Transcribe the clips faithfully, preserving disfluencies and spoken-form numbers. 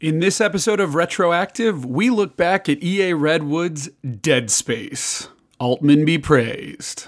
In this episode of Retroactive, we look back at E A Redwood's Dead Space. Altman be praised.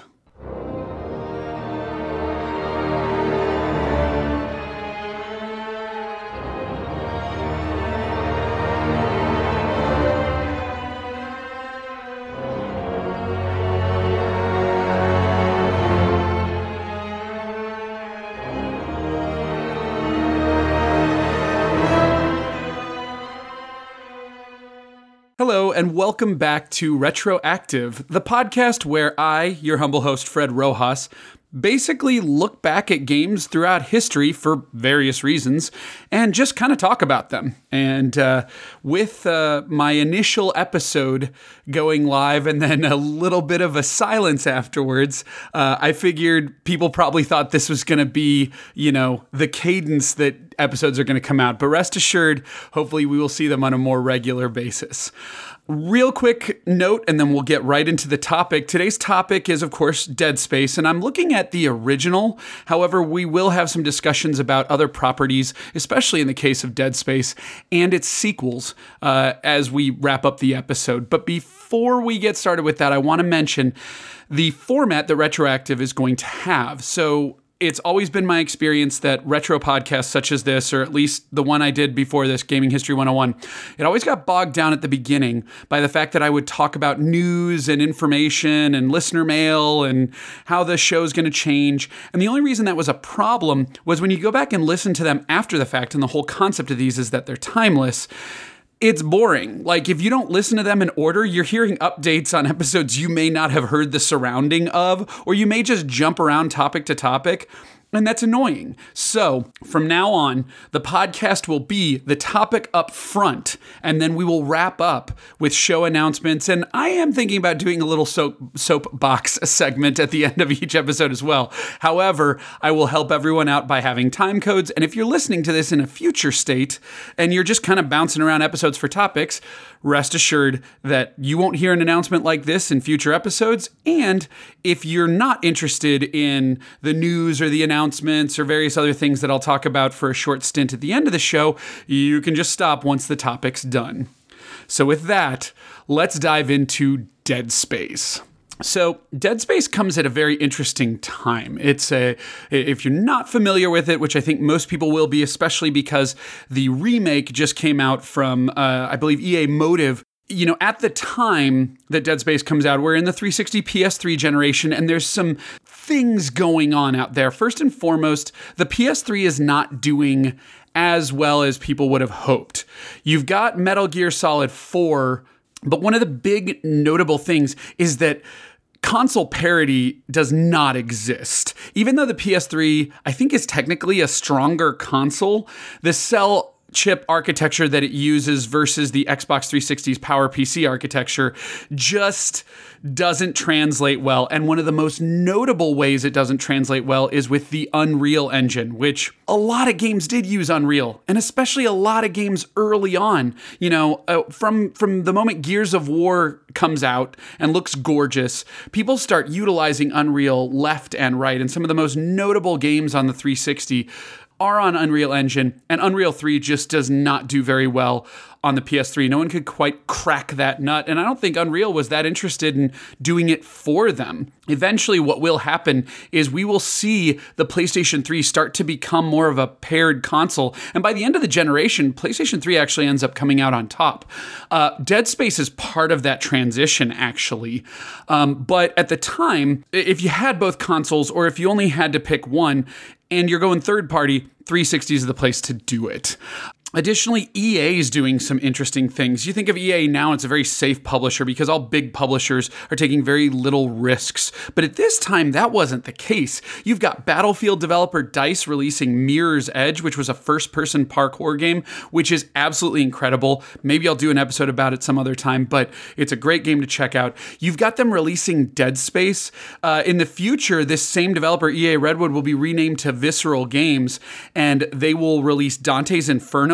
Hello, and welcome back to Retroactive, the podcast where I, your humble host, Fred Rojas, basically look back at games throughout history for various reasons and just kind of talk about them. And uh, with uh, my initial episode going live and then a little bit of a silence afterwards, uh, I figured people probably thought this was going to be, you know, the cadence that episodes are going to come out. But rest assured, hopefully we will see them on a more regular basis. Real quick note, and then we'll get right into the topic. Today's topic is, of course, Dead Space, and I'm looking at the original. However, we will have some discussions about other properties, especially in the case of Dead Space, and its sequels uh, as we wrap up the episode. But before we get started with that, I want to mention the format that Retroactive is going to have. So it's always been my experience that retro podcasts such as this, or at least the one I did before this, Gaming History one oh one, it always got bogged down at the beginning by the fact that I would talk about news and information and listener mail and how the show's going to change. And the only reason that was a problem was when you go back and listen to them after the fact, and the whole concept of these is that they're timeless, it's boring. Like, if you don't listen to them in order, you're hearing updates on episodes you may not have heard the surrounding of, or you may just jump around topic to topic. And that's annoying. So from now on, the podcast will be the topic up front, and then we will wrap up with show announcements. And I am thinking about doing a little soap soapbox segment at the end of each episode as well. However, I will help everyone out by having time codes. And if you're listening to this in a future state and you're just kind of bouncing around episodes for topics, rest assured that you won't hear an announcement like this in future episodes. And if you're not interested in the news or the announcements, announcements or various other things that I'll talk about for a short stint at the end of the show, you can just stop once the topic's done. So with that, let's dive into Dead Space. So Dead Space comes at a very interesting time. It's a, if you're not familiar with it, which I think most people will be, especially because the remake just came out from, uh, I believe, E A Motive. You know, at the time that Dead Space comes out, we're in the three sixty P S three generation, and there's some things going on out there. First and foremost, the P S three is not doing as well as people would have hoped. You've got Metal Gear Solid four, but one of the big notable things is that console parity does not exist. Even though the P S three, I think, is technically a stronger console, the cell chip architecture that it uses versus the Xbox three sixty's PowerPC architecture just doesn't translate well. And one of the most notable ways it doesn't translate well is with the Unreal Engine, which a lot of games did use Unreal, and especially a lot of games early on. You know, uh, from, from the moment Gears of War comes out and looks gorgeous, people start utilizing Unreal left and right. And some of the most notable games on the three sixty are on Unreal Engine, and Unreal three just does not do very well on the P S three. No one could quite crack that nut, and I don't think Unreal was that interested in doing it for them. Eventually, what will happen is we will see the PlayStation three start to become more of a paired console, and by the end of the generation, PlayStation three actually ends up coming out on top. Uh, Dead Space is part of that transition, actually, um, but at the time, if you had both consoles, or if you only had to pick one, and you're going third party, three sixty is the place to do it. Additionally, E A is doing some interesting things. You think of E A now, it's a very safe publisher because all big publishers are taking very little risks. But at this time, that wasn't the case. You've got Battlefield developer DICE releasing Mirror's Edge, which was a first-person parkour game, which is absolutely incredible. Maybe I'll do an episode about it some other time, but it's a great game to check out. You've got them releasing Dead Space. Uh, in the future, this same developer, E A Redwood, will be renamed to Visceral Games, and they will release Dante's Inferno,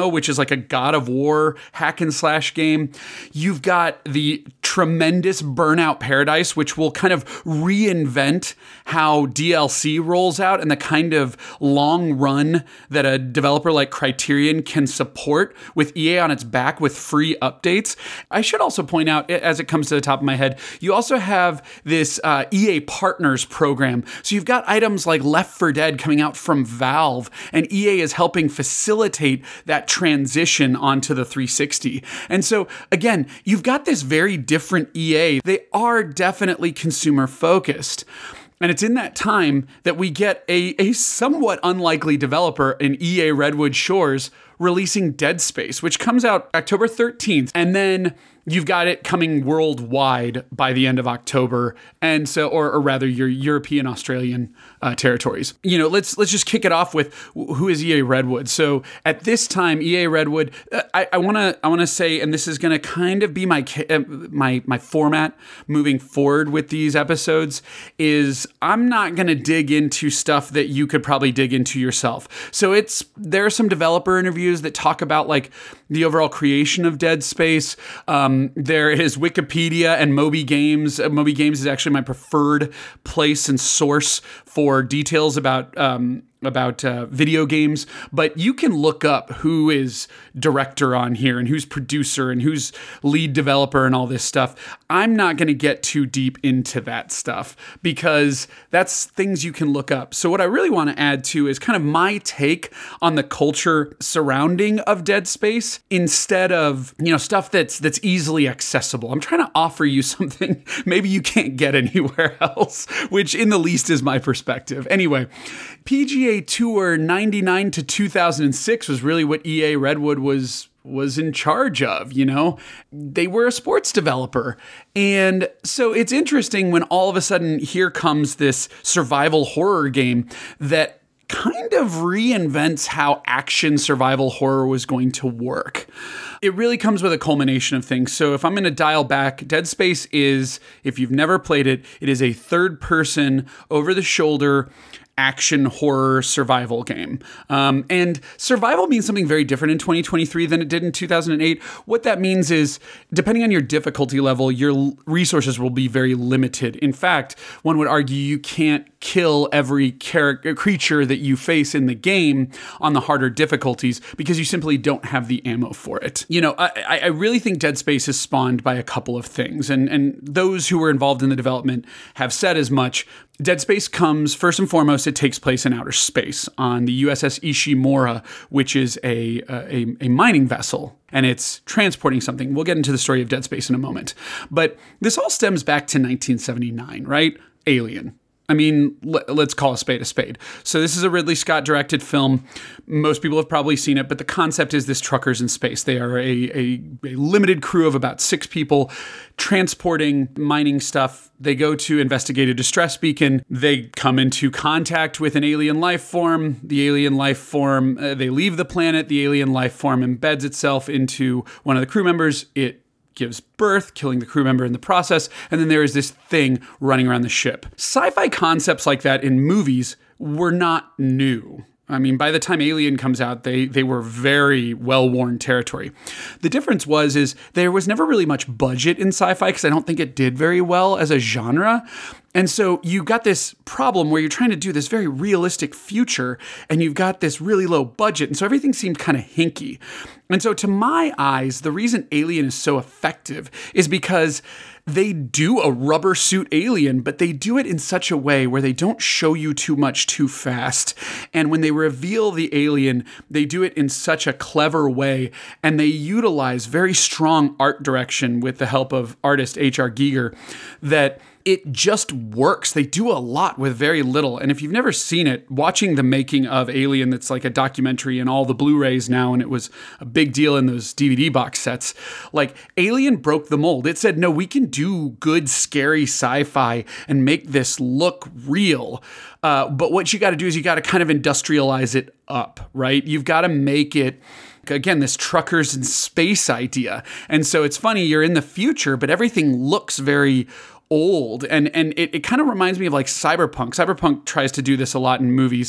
which is like a God of War hack and slash game. You've got the tremendous Burnout Paradise, which will kind of reinvent how D L C rolls out and the kind of long run that a developer like Criterion can support with E A on its back with free updates. I should also point out, as it comes to the top of my head, you also have this uh, E A Partners program. So you've got items like Left four Dead coming out from Valve, and E A is helping facilitate that transition onto the three sixty. And so, again, you've got this very different E A. They are definitely consumer focused. And it's in that time that we get a, a somewhat unlikely developer in E A Redwood Shores releasing Dead Space, which comes out October thirteenth. And then you've got it coming worldwide by the end of October. And so, or, or rather your European, Australian uh, territories. You know, let's let's just kick it off with who is E A Redwood. So at this time, E A Redwood, uh, I, I want to I want to say, and this is going to kind of be my uh, my my format moving forward with these episodes, is I'm not going to dig into stuff that you could probably dig into yourself. So it's there are some developer interviews that talk about like the overall creation of Dead Space. Um, there is Wikipedia and Moby Games. Uh, Moby Games is actually my preferred place and source for details about um, about uh, video games, but you can look up who is director on here and who's producer and who's lead developer and all this stuff. I'm not going to get too deep into that stuff because that's things you can look up. So what I really want to add to is kind of my take on the culture surrounding of Dead Space instead of, you know, stuff that's that's easily accessible. I'm trying to offer you something maybe you can't get anywhere else, which in the least is my perspective. Anyway, P G A Tour ninety-nine to two thousand six was really what E A Redwood was was in charge of, you know? They were a sports developer. And so it's interesting when all of a sudden here comes this survival horror game that kind of reinvents how action survival horror was going to work. It really comes with a culmination of things. So if I'm going to dial back, Dead Space is, if you've never played it, it is a third-person, over-the-shoulder action horror survival game. Um, and survival means something very different in twenty twenty-three than it did in two thousand eight. What that means is, depending on your difficulty level, your resources will be very limited. In fact, one would argue you can't kill every character, creature that you face in the game on the harder difficulties because you simply don't have the ammo for it. You know, I, I really think Dead Space is spawned by a couple of things, and, and those who were involved in the development have said as much. Dead Space comes, first and foremost, it takes place in outer space on the U S S Ishimura, which is a, a, a mining vessel, and it's transporting something. We'll get into the story of Dead Space in a moment. But this all stems back to nineteen seventy-nine, right? Alien. I mean, let's call a spade a spade. So this is a Ridley Scott directed film. Most people have probably seen it, but the concept is this truckers in space. They are a, a, a limited crew of about six people transporting mining stuff. They go to investigate a distress beacon. They come into contact with an alien life form. The alien life form, uh, they leave the planet. The alien life form embeds itself into one of the crew members. It gives birth, killing the crew member in the process, and then there is this thing running around the ship. Sci-fi concepts like that in movies were not new. I mean, by the time Alien comes out, they they were very well-worn territory. The difference was is there was never really much budget in sci-fi because I don't think it did very well as a genre. And so you got this problem where you're trying to do this very realistic future and you've got this really low budget. And so everything seemed kind of hinky. And so to my eyes, the reason Alien is so effective is because they do a rubber suit alien, but they do it in such a way where they don't show you too much too fast. And when they reveal the alien, they do it in such a clever way. And they utilize very strong art direction with the help of artist H R Giger that it just works. They do a lot with very little. And if you've never seen it, watching the making of Alien, that's like a documentary and all the Blu-rays now, and it was a big deal in those D V D box sets, like Alien broke the mold. It said, no, we can do good, scary sci-fi and make this look real. Uh, but what you got to do is you got to kind of industrialize it up, right? You've got to make it, again, this truckers in space idea. And so it's funny, you're in the future, but everything looks very old. And and it, it kind of reminds me of like Cyberpunk. Cyberpunk tries to do this a lot in movies.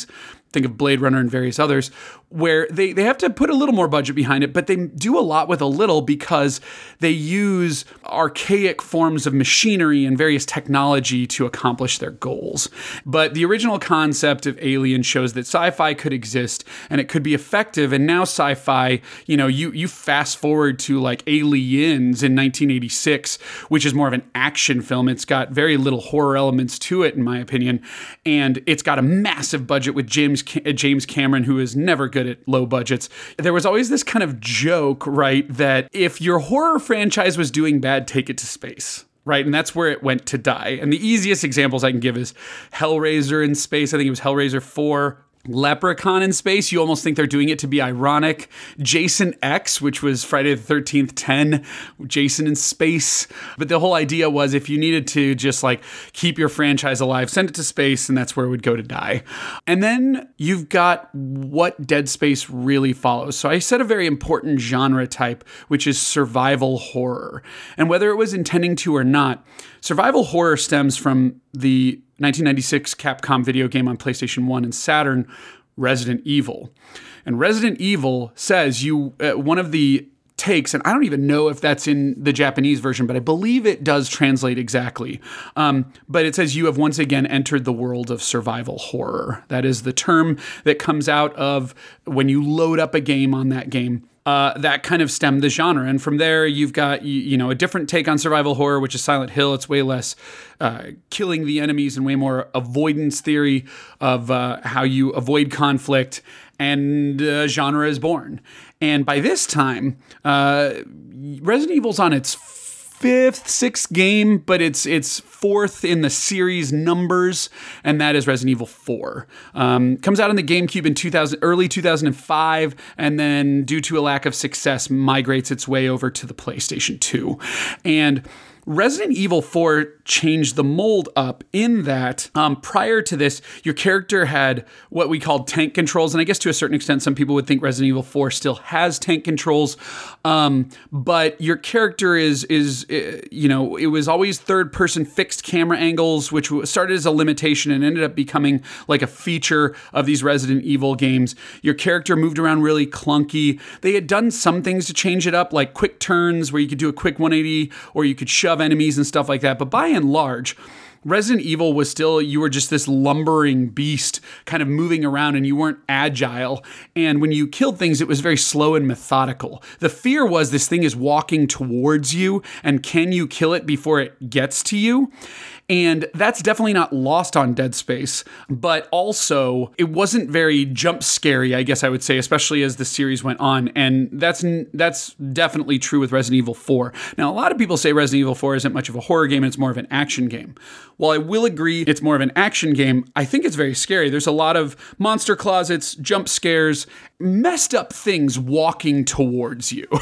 think of Blade Runner and various others, where they, they have to put a little more budget behind it, but they do a lot with a little because they use archaic forms of machinery and various technology to accomplish their goals. But the original concept of Alien shows that sci-fi could exist and it could be effective. And now sci-fi, you know, you, you fast forward to like Aliens in nineteen eighty-six, which is more of an action film. It's got very little horror elements to it, in my opinion. And it's got a massive budget with James, James Cameron, who is never good at low budgets. There was always this kind of joke, right, that if your horror franchise was doing bad, take it to space. Right, and that's where it went to die. And the easiest examples I can give is Hellraiser in space. I think it was Hellraiser four. Leprechaun in space, you almost think they're doing it to be ironic. Jason X, which was Friday the thirteenth ten, Jason in space. But the whole idea was if you needed to just like keep your franchise alive, send it to space, and that's where it would go to die. And then you've got what Dead Space really follows. So I said a very important genre type, which is survival horror. And whether it was intending to or not, survival horror stems from the nineteen ninety-six Capcom video game on PlayStation one and Saturn, Resident Evil. And Resident Evil says you, uh, one of the takes, and I don't even know if that's in the Japanese version, but I believe it does translate exactly. Um, but it says you have once again entered the world of survival horror. That is the term that comes out of when you load up a game on that game. Uh, that kind of stemmed the genre. And from there, you've got, you, you know, a different take on survival horror, which is Silent Hill. It's way less uh, killing the enemies and way more avoidance theory of uh, how you avoid conflict. And uh, genre is born. And by this time, uh, Resident Evil's on its fifth, sixth game, but it's it's fourth in the series numbers, and that is Resident Evil four. Um, comes out on the GameCube in two thousand, early two thousand five, and then due to a lack of success, migrates its way over to the PlayStation two. And Resident Evil four changed the mold up in that um, prior to this, your character had what we called tank controls. And I guess to a certain extent, some people would think Resident Evil four still has tank controls. Um, but your character is, is uh, you know, it was always third person fixed camera angles, which started as a limitation and ended up becoming like a feature of these Resident Evil games. Your character moved around really clunky. They had done some things to change it up, like quick turns where you could do a quick one eighty or you could shove enemies and stuff like that. But by and large, Resident Evil was still, you were just this lumbering beast kind of moving around and you weren't agile. And when you killed things, it was very slow and methodical. The fear was this thing is walking towards you and can you kill it before it gets to you? And that's definitely not lost on Dead Space, but also it wasn't very jump scary, I guess I would say, especially as the series went on. And that's that's definitely true with Resident Evil four. Now, a lot of people say Resident Evil four isn't much of a horror game, it's more of an action game. While I will agree it's more of an action game, I think it's very scary. There's a lot of monster closets, jump scares, messed up things walking towards you,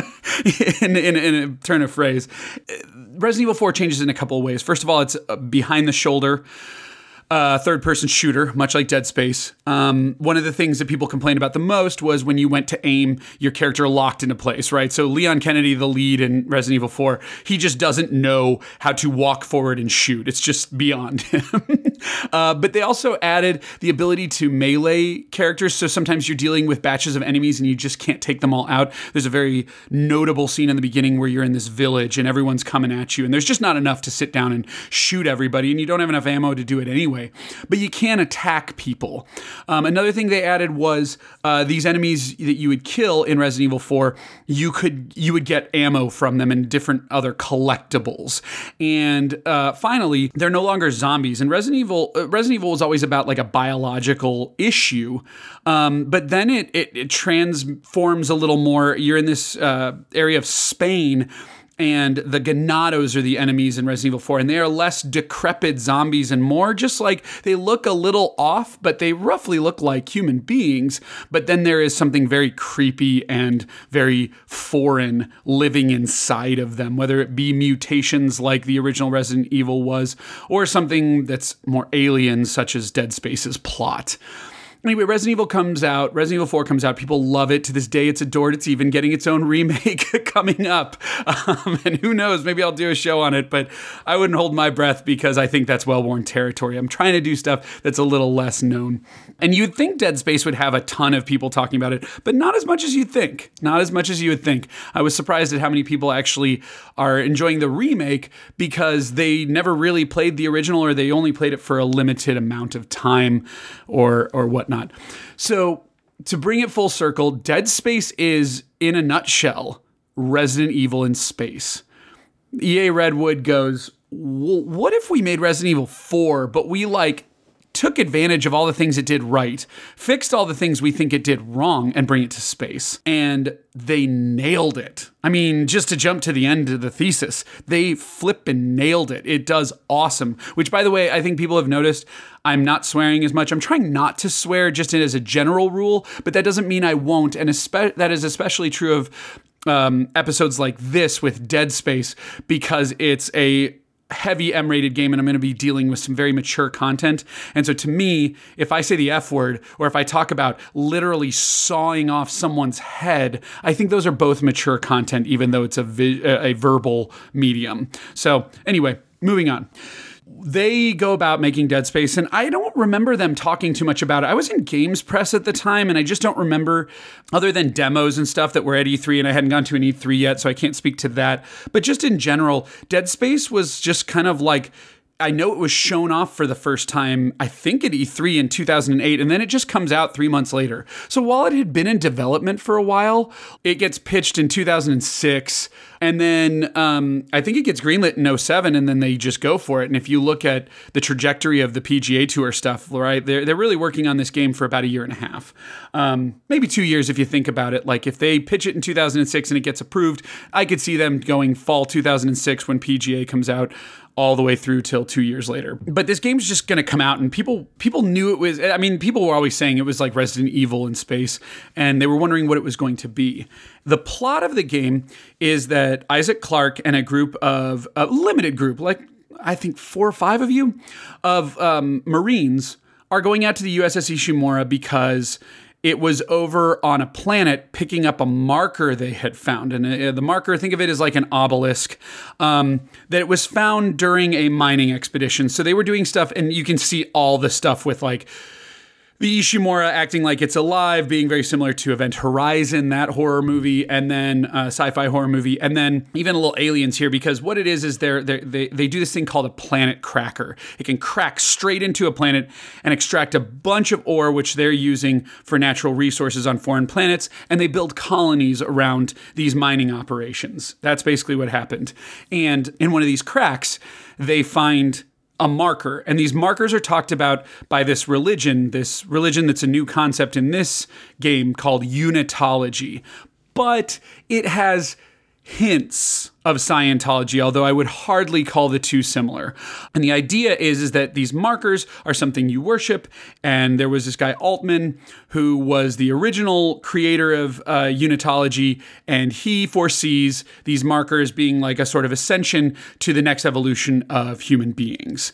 in, in, in a turn of phrase. Resident Evil four changes in a couple of ways. First of all, it's behind the shoulder, uh, third-person shooter, much like Dead Space. Um, one of the things that people complained about the most was when you went to aim, your character locked into place, right? So Leon Kennedy, the lead in Resident Evil four, he just doesn't know how to walk forward and shoot. It's just beyond him. uh, but they also added the ability to melee characters, so sometimes you're dealing with batches of enemies and you just can't take them all out. There's a very notable scene in the beginning where you're in this village and everyone's coming at you, and there's just not enough to sit down and shoot everybody, and you don't have enough ammo to do it anyway. But you can attack people. Um, another thing they added was uh, these enemies that you would kill in Resident Evil four, you could you would get ammo from them and different other collectibles. And uh, finally, they're no longer zombies. And Resident Evil uh, Resident Evil was always about like a biological issue, um, but then it, it it transforms a little more. You're in this uh, area of Spain, and the Ganados are the enemies in Resident Evil four, and they are less decrepit zombies and more just like, they look a little off, but they roughly look like human beings. But then there is something very creepy and very foreign living inside of them, whether it be mutations like the original Resident Evil was, or something that's more alien, such as Dead Space's plot. Anyway, Resident Evil comes out. Resident Evil four comes out. People love it. To this day, it's adored. It's even getting its own remake coming up. Um, and who knows, maybe I'll do a show on it, but I wouldn't hold my breath because I think that's well-worn territory. I'm trying to do stuff that's a little less known. And you'd think Dead Space would have a ton of people talking about it, but not as much as you'd think. Not as much as you would think. I was surprised at how many people actually are enjoying the remake because they never really played the original, or they only played it for a limited amount of time or or whatnot. So to bring it full circle, Dead Space is, in a nutshell, Resident Evil in space. E A Redwood goes, what if we made Resident Evil four, but we like took advantage of all the things it did right, fixed all the things we think it did wrong, and bring it to space? And they nailed it. I mean, just to jump to the end of the thesis, they flip and nailed it. It does awesome, which, by the way, I think people have noticed I'm not swearing as much. I'm trying not to swear just as a general rule, but that doesn't mean I won't. And espe- that is especially true of um, episodes like this with Dead Space, because it's a heavy M-rated game and I'm going to be dealing with some very mature content. And so to me, if I say the F word, or if I talk about literally sawing off someone's head, I think those are both mature content, even though it's a, vi- a verbal medium. So anyway, moving on. They go about making Dead Space, and I don't remember them talking too much about it. I was in Games Press at the time, and I just don't remember, other than demos and stuff that were at E three, and I hadn't gone to an E three yet, so I can't speak to that. But just in general, Dead Space was just kind of like, I know it was shown off for the first time, I think at E three in two thousand eight, and then it just comes out three months later. So while it had been in development for a while, it gets pitched in two thousand six, and then um, I think it gets greenlit in oh seven, and then they just go for it. And if you look at the trajectory of the P G A Tour stuff, right, they're, they're really working on this game for about a year and a half. Um, maybe two years if you think about it. Like if they pitch it in two thousand six and it gets approved, I could see them going fall two thousand six when P G A comes out, all the way through till two years later. But this game's just going to come out, and people people knew it was, I mean, people were always saying it was like Resident Evil in space, and they were wondering what it was going to be. The plot of the game is that Isaac Clarke and a group of, a limited group, like I think four or five of you, of um, Marines are going out to the U S S Ishimura because it was over on a planet picking up a marker they had found. And uh, the marker, think of it as like an obelisk, um, that it was found during a mining expedition. So they were doing stuff, and you can see all the stuff with like the Ishimura acting like it's alive, being very similar to Event Horizon, that horror movie, and then uh, sci-fi horror movie, and then even a little Aliens here, because what it is is they're, they're, they they do this thing called a planet cracker. It can crack straight into a planet and extract a bunch of ore, which they're using for natural resources on foreign planets, and they build colonies around these mining operations. That's basically what happened. And in one of these cracks, they find a marker, and these markers are talked about by this religion, this religion that's a new concept in this game called unitology. But it has hints of Scientology, although I would hardly call the two similar. And the idea is, is that these markers are something you worship, and there was this guy Altman who was the original creator of uh, Unitology, and he foresees these markers being like a sort of ascension to the next evolution of human beings.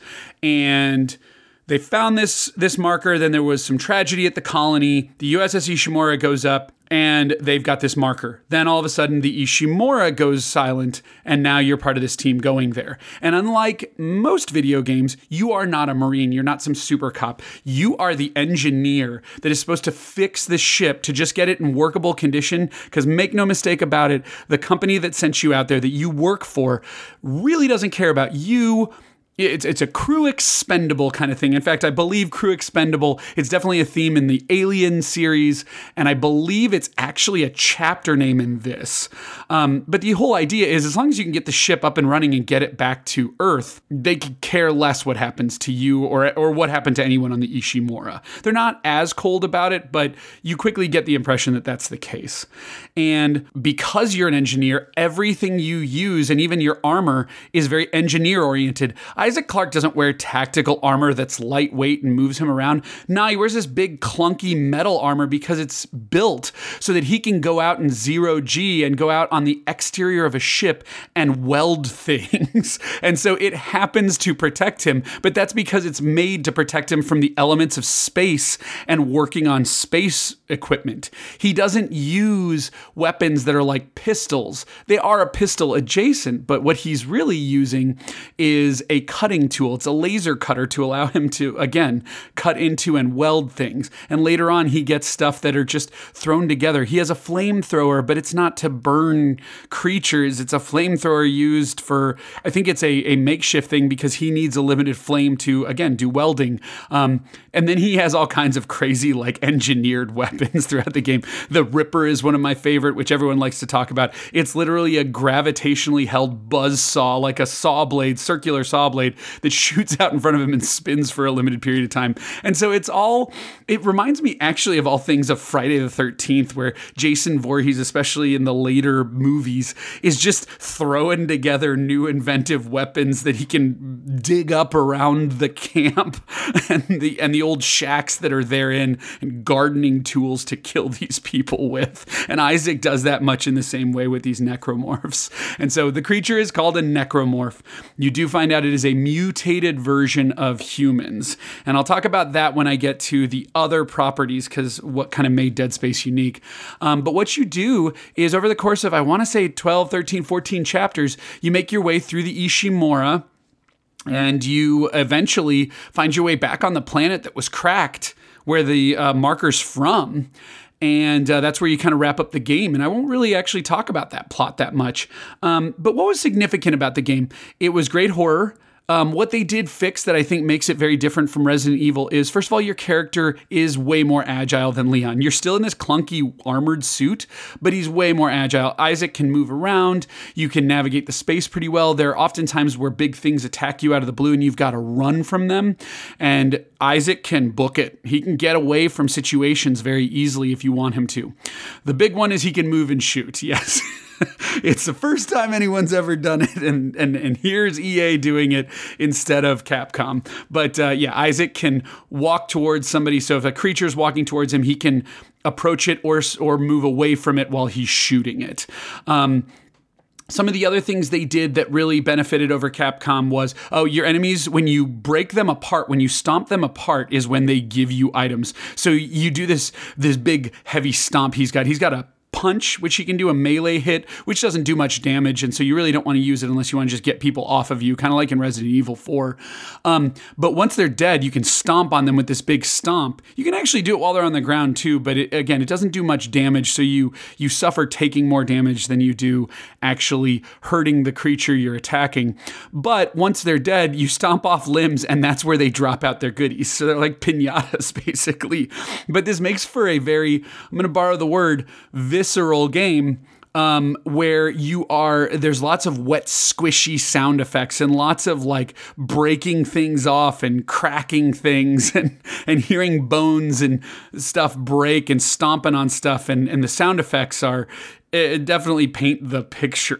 And they found this, this marker, then there was some tragedy at the colony, the U S S Ishimura goes up, and they've got this marker. Then all of a sudden, the Ishimura goes silent, and now you're part of this team going there. And unlike most video games, you are not a Marine. You're not some super cop. You are the engineer that is supposed to fix the ship to just get it in workable condition, because make no mistake about it, the company that sent you out there that you work for really doesn't care about you. It's it's a crew expendable kind of thing. In fact, I believe crew expendable, it's definitely a theme in the Alien series, and I believe it's actually a chapter name in this. Um, but the whole idea is, as long as you can get the ship up and running and get it back to Earth, they could care less what happens to you or, or what happened to anyone on the Ishimura. They're not as cold about it, but you quickly get the impression that that's the case. And because you're an engineer, everything you use, and even your armor, is very engineer-oriented. Isaac Clarke doesn't wear tactical armor that's lightweight and moves him around. Nah, he wears this big clunky metal armor because it's built so that he can go out in zero G and go out on the exterior of a ship and weld things. And so it happens to protect him, but that's because it's made to protect him from the elements of space and working on space equipment. He doesn't use weapons that are like pistols. They are a pistol adjacent, but what he's really using is a cutting tool. It's a laser cutter to allow him to, again, cut into and weld things. And later on, he gets stuff that are just thrown together. He has a flamethrower, but it's not to burn creatures. It's a flamethrower used for, I think it's a, a makeshift thing because he needs a limited flame to, again, do welding. Um, and then he has all kinds of crazy, like, engineered weapons throughout the game. The Ripper is one of my favorite, which everyone likes to talk about. It's literally a gravitationally held buzz saw, like a saw blade, circular saw blade that shoots out in front of him and spins for a limited period of time. And so it's all, it reminds me actually of all things of Friday the thirteenth, where Jason Voorhees, especially in the later movies, is just throwing together new inventive weapons that he can dig up around the camp and the and the old shacks that are therein, and gardening tools to kill these people with. And Isaac does that much in the same way with these necromorphs. And so the creature is called a necromorph. You do find out it is a mutated version of humans. And I'll talk about that when I get to the other properties, because what kind of made Dead Space unique. Um, but what you do is over the course of, I want to say twelve, thirteen, fourteen chapters, you make your way through the Ishimura, and you eventually find your way back on the planet that was cracked, where the uh, marker's from. And uh, that's where you kind of wrap up the game. And I won't really actually talk about that plot that much. Um, but what was significant about the game? It was great horror. Um, what they did fix that I think makes it very different from Resident Evil is, first of all, your character is way more agile than Leon. You're still in this clunky armored suit, but he's way more agile. Isaac can move around. You can navigate the space pretty well. There are often times where big things attack you out of the blue and you've got to run from them. And Isaac can book it. He can get away from situations very easily if you want him to. The big one is he can move and shoot. Yes. It's the first time anyone's ever done it, and and and here's E A doing it instead of Capcom. But uh, yeah, Isaac can walk towards somebody, so if a creature's walking towards him, he can approach it or or move away from it while he's shooting it. Um, Some of the other things they did that really benefited over Capcom was, oh, your enemies, when you break them apart, when you stomp them apart, is when they give you items. So you do this this big heavy stomp he's got. He's got a punch, which he can do a melee hit, which doesn't do much damage, and so you really don't want to use it unless you want to just get people off of you, kind of like in Resident Evil four. Um, but once they're dead, you can stomp on them with this big stomp. You can actually do it while they're on the ground too, but it, again, it doesn't do much damage, so you you suffer taking more damage than you do actually hurting the creature you're attacking. But once they're dead, you stomp off limbs, and that's where they drop out their goodies. So they're like piñatas, basically. But this makes for a very, I'm going to borrow the word, visceral game, um, where you are, there's lots of wet, squishy sound effects and lots of like breaking things off and cracking things and, and hearing bones and stuff break and stomping on stuff. And, and the sound effects are, it definitely paint the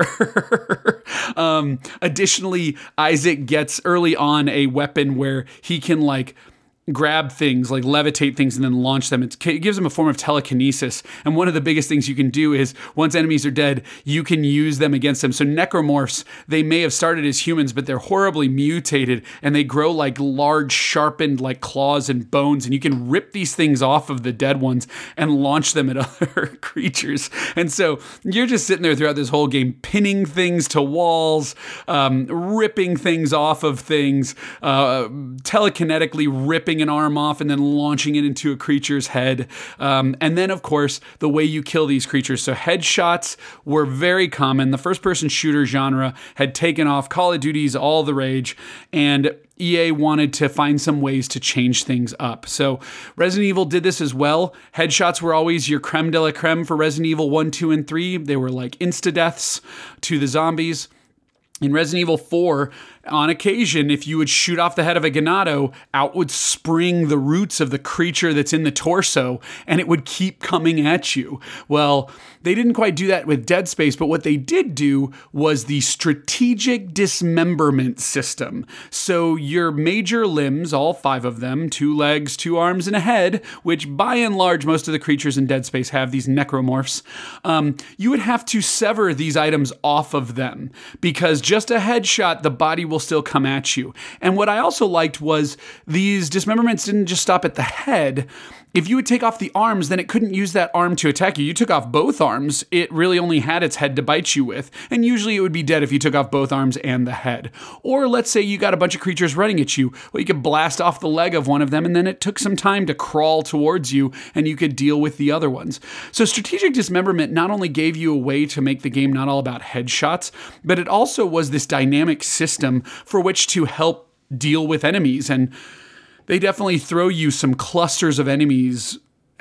picture. um, additionally, Isaac gets early on a weapon where he can like grab things, like levitate things and then launch them. It's, it gives them a form of telekinesis. And one of the biggest things you can do is once enemies are dead, you can use them against them. So necromorphs, they may have started as humans, but they're horribly mutated and they grow like large sharpened like claws and bones. And you can rip these things off of the dead ones and launch them at other creatures. And so you're just sitting there throughout this whole game, pinning things to walls, um, ripping things off of things, uh, telekinetically ripping an arm off and then launching it into a creature's head. Um, and then, of course, the way you kill these creatures. So headshots were very common. The first-person shooter genre had taken off. Call of Duty's all the rage. And E A wanted to find some ways to change things up. So Resident Evil did this as well. Headshots were always your creme de la creme for Resident Evil one, two, and three. They were like insta-deaths to the zombies. In Resident Evil four, on occasion, if you would shoot off the head of a Ganado, out would spring the roots of the creature that's in the torso, and it would keep coming at you. Well, they didn't quite do that with Dead Space, but what they did do was the strategic dismemberment system. So your major limbs, all five of them, two legs, two arms, and a head, which by and large most of the creatures in Dead Space have, these necromorphs, um, you would have to sever these items off of them, because just a headshot, the body will still come at you. And what I also liked was these dismemberments didn't just stop at the head. If you would take off the arms, then it couldn't use that arm to attack you. You took off both arms, it really only had its head to bite you with. And usually it would be dead if you took off both arms and the head. Or let's say you got a bunch of creatures running at you. Well, you could blast off the leg of one of them, and then it took some time to crawl towards you, and you could deal with the other ones. So strategic dismemberment not only gave you a way to make the game not all about headshots, but it also was this dynamic system for which to help deal with enemies. And they definitely throw you some clusters of enemies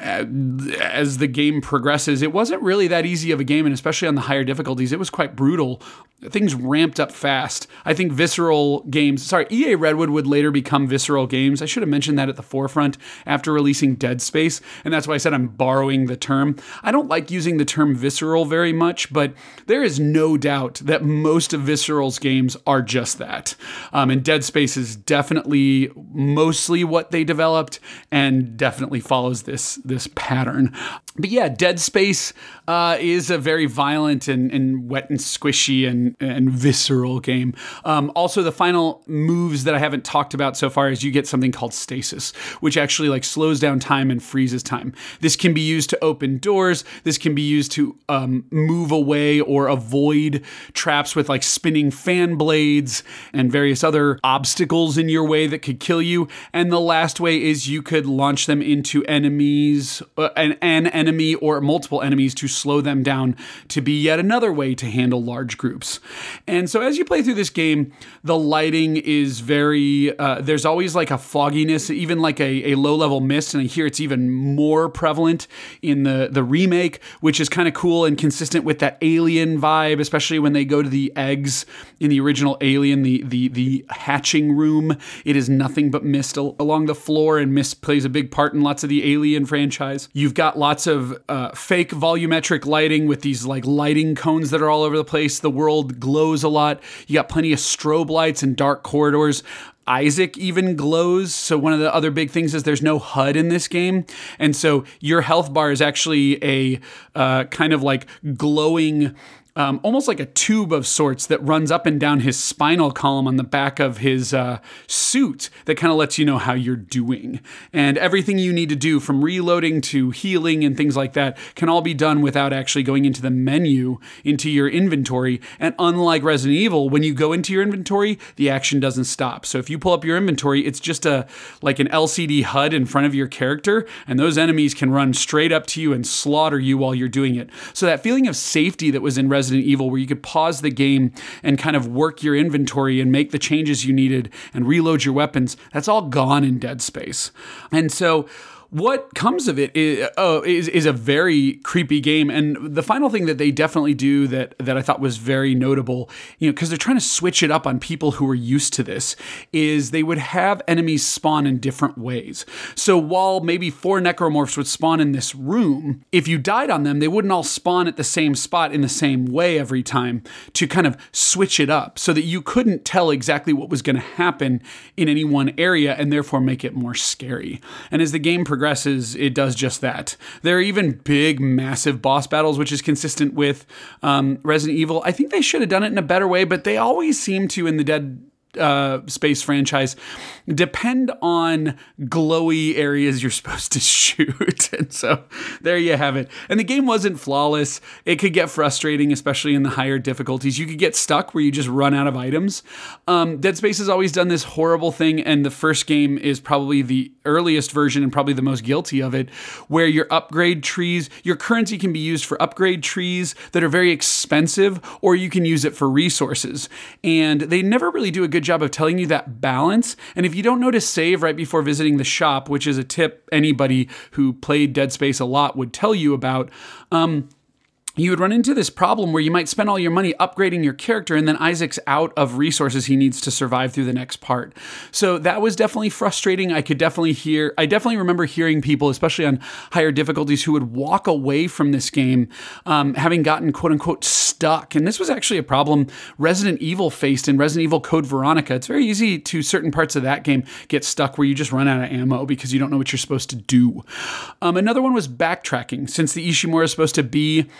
as the game progresses. It wasn't really that easy of a game, and especially on the higher difficulties, it was quite brutal. Things ramped up fast. I think Visceral Games, sorry, E A Redwood would later become Visceral Games. I should have mentioned that at the forefront after releasing Dead Space, and that's why I said I'm borrowing the term. I don't like using the term visceral very much, but there is no doubt that most of Visceral's games are just that. Um, and Dead Space is definitely mostly what they developed, and definitely follows this, this pattern. But yeah, Dead Space uh, is a very violent and, and wet and squishy and and visceral game. Um, also, the final moves that I haven't talked about so far is you get something called stasis, which actually like slows down time and freezes time. This can be used to open doors. This can be used to um, move away or avoid traps with like spinning fan blades and various other obstacles in your way that could kill you. And the last way is you could launch them into enemies, uh, an, an enemy or multiple enemies to slow them down, to be yet another way to handle large groups. And so as you play through this game, the lighting is very, uh, there's always like a fogginess, even like a, a low-level mist, and I hear it's even more prevalent in the, the remake, which is kind of cool and consistent with that Alien vibe, especially when they go to the eggs in the original Alien, the, the, the hatching room. It is nothing but mist al- along the floor, and mist plays a big part in lots of the Alien franchise. You've got lots of uh, fake volumetric lighting with these like lighting cones that are all over the place. The world glows a lot. You got plenty of strobe lights and dark corridors. Isaac even glows. So one of the other big things is there's no H U D in this game. And so your health bar is actually a uh, kind of like glowing, Um, almost like a tube of sorts that runs up and down his spinal column on the back of his uh, suit that kind of lets you know how you're doing. And everything you need to do, from reloading to healing and things like that, can all be done without actually going into the menu, into your inventory. And unlike Resident Evil, when you go into your inventory, the action doesn't stop. So if you pull up your inventory, it's just a like an L C D H U D in front of your character, and those enemies can run straight up to you and slaughter you while you're doing it. So that feeling of safety that was in Resident Evil, where you could pause the game and kind of work your inventory and make the changes you needed and reload your weapons, that's all gone in Dead Space. And so what comes of it is, oh, is is a very creepy game. And the final thing that they definitely do that that I thought was very notable, you know, because they're trying to switch it up on people who are used to this, is they would have enemies spawn in different ways. So while maybe four necromorphs would spawn in this room, if you died on them, they wouldn't all spawn at the same spot in the same way every time, to kind of switch it up so that you couldn't tell exactly what was going to happen in any one area, and therefore make it more scary. And as the game progresses, progresses, it does just that. There are even big, massive boss battles, which is consistent with um, Resident Evil. I think they should have done it in a better way, but they always seem to, in the Dead uh, Space franchise, depend on glowy areas you're supposed to shoot. And so there you have it. And the game wasn't flawless. It could get frustrating, especially in the higher difficulties. You could get stuck where you just run out of items. Um, Dead Space has always done this horrible thing, and the first game is probably the earliest version and probably the most guilty of it, where your upgrade trees, your currency can be used for upgrade trees that are very expensive, or you can use it for resources. And they never really do a good job of telling you that balance. And if you don't know to save right before visiting the shop, which is a tip anybody who played Dead Space a lot would tell you about, um, you would run into this problem where you might spend all your money upgrading your character and then Isaac's out of resources he needs to survive through the next part. So that was definitely frustrating. I could definitely hear, I definitely remember hearing people, especially on higher difficulties, who would walk away from this game um, having gotten quote unquote stuck. And this was actually a problem Resident Evil faced in Resident Evil Code Veronica. It's very easy to certain parts of that game get stuck where you just run out of ammo because you don't know what you're supposed to do. Um, another one was backtracking. Since the Ishimura is supposed to be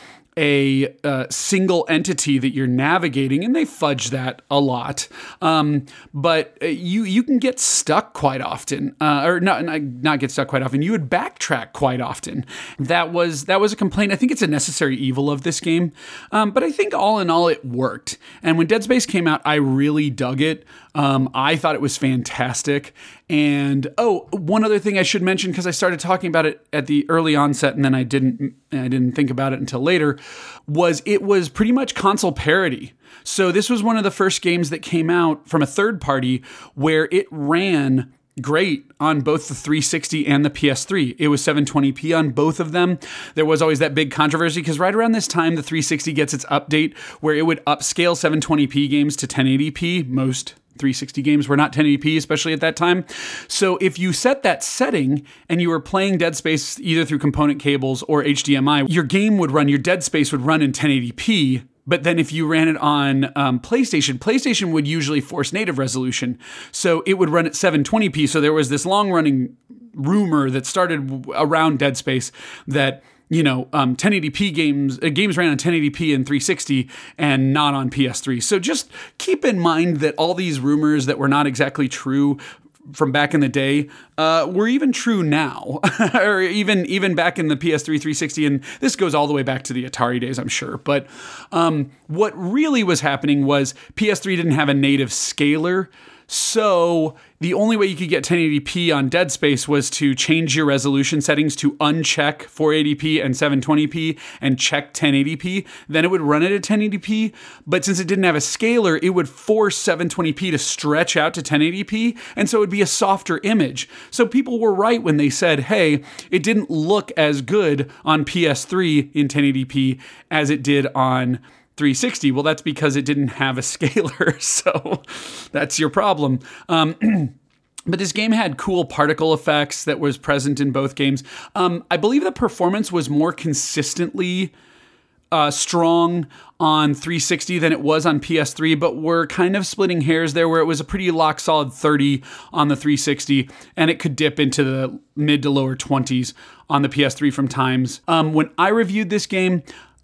a uh, single entity that you're navigating, and they fudge that a lot. Um, but you you can get stuck quite often, uh, or not not get stuck quite often. You would backtrack quite often. That was that was a complaint. I think it's a necessary evil of this game. Um, but I think all in all, it worked. And when Dead Space came out, I really dug it. Um, I thought it was fantastic. And oh, one other thing I should mention, because I started talking about it at the early onset and then I didn't I didn't think about it until later, was it was pretty much console parity. So this was one of the first games that came out from a third party where it ran great on both the three sixty and the P S three. It was seven twenty p on both of them. There was always that big controversy because right around this time, the three sixty gets its update where it would upscale seven twenty p games to ten eighty p. Most three sixty games were not ten eighty p, especially at that time. So if you set that setting and you were playing Dead Space either through component cables or H D M I, your game would run, your Dead Space would run in ten eighty p. But then if you ran it on um, PlayStation, PlayStation would usually force native resolution. So it would run at seven twenty p. So there was this long-running rumor that started around Dead Space that, you know, um, ten eighty p games, uh, games ran on ten eighty p and three sixty and not on P S three. So just keep in mind that all these rumors that were not exactly true from back in the day uh, were even true now, or even even back in the P S three, three sixty, and this goes all the way back to the Atari days, I'm sure. But um, what really was happening was P S three didn't have a native scaler, so the only way you could get ten eighty p on Dead Space was to change your resolution settings to uncheck four eighty p and seven twenty p and check ten eighty p. Then it would run it at ten eighty p, but since it didn't have a scaler, it would force seven twenty p to stretch out to ten eighty p, and so it would be a softer image. So people were right when they said, hey, it didn't look as good on P S three in ten eighty p as it did on three sixty. Well, that's because it didn't have a scaler, so that's your problem. Um, but this game had cool particle effects that was present in both games. Um, I believe the performance was more consistently uh, strong on three sixty than it was on P S three, but we're kind of splitting hairs there where it was a pretty lock solid thirty on the three sixty, and it could dip into the mid to lower twenties on the P S three from times. Um, when I reviewed this game,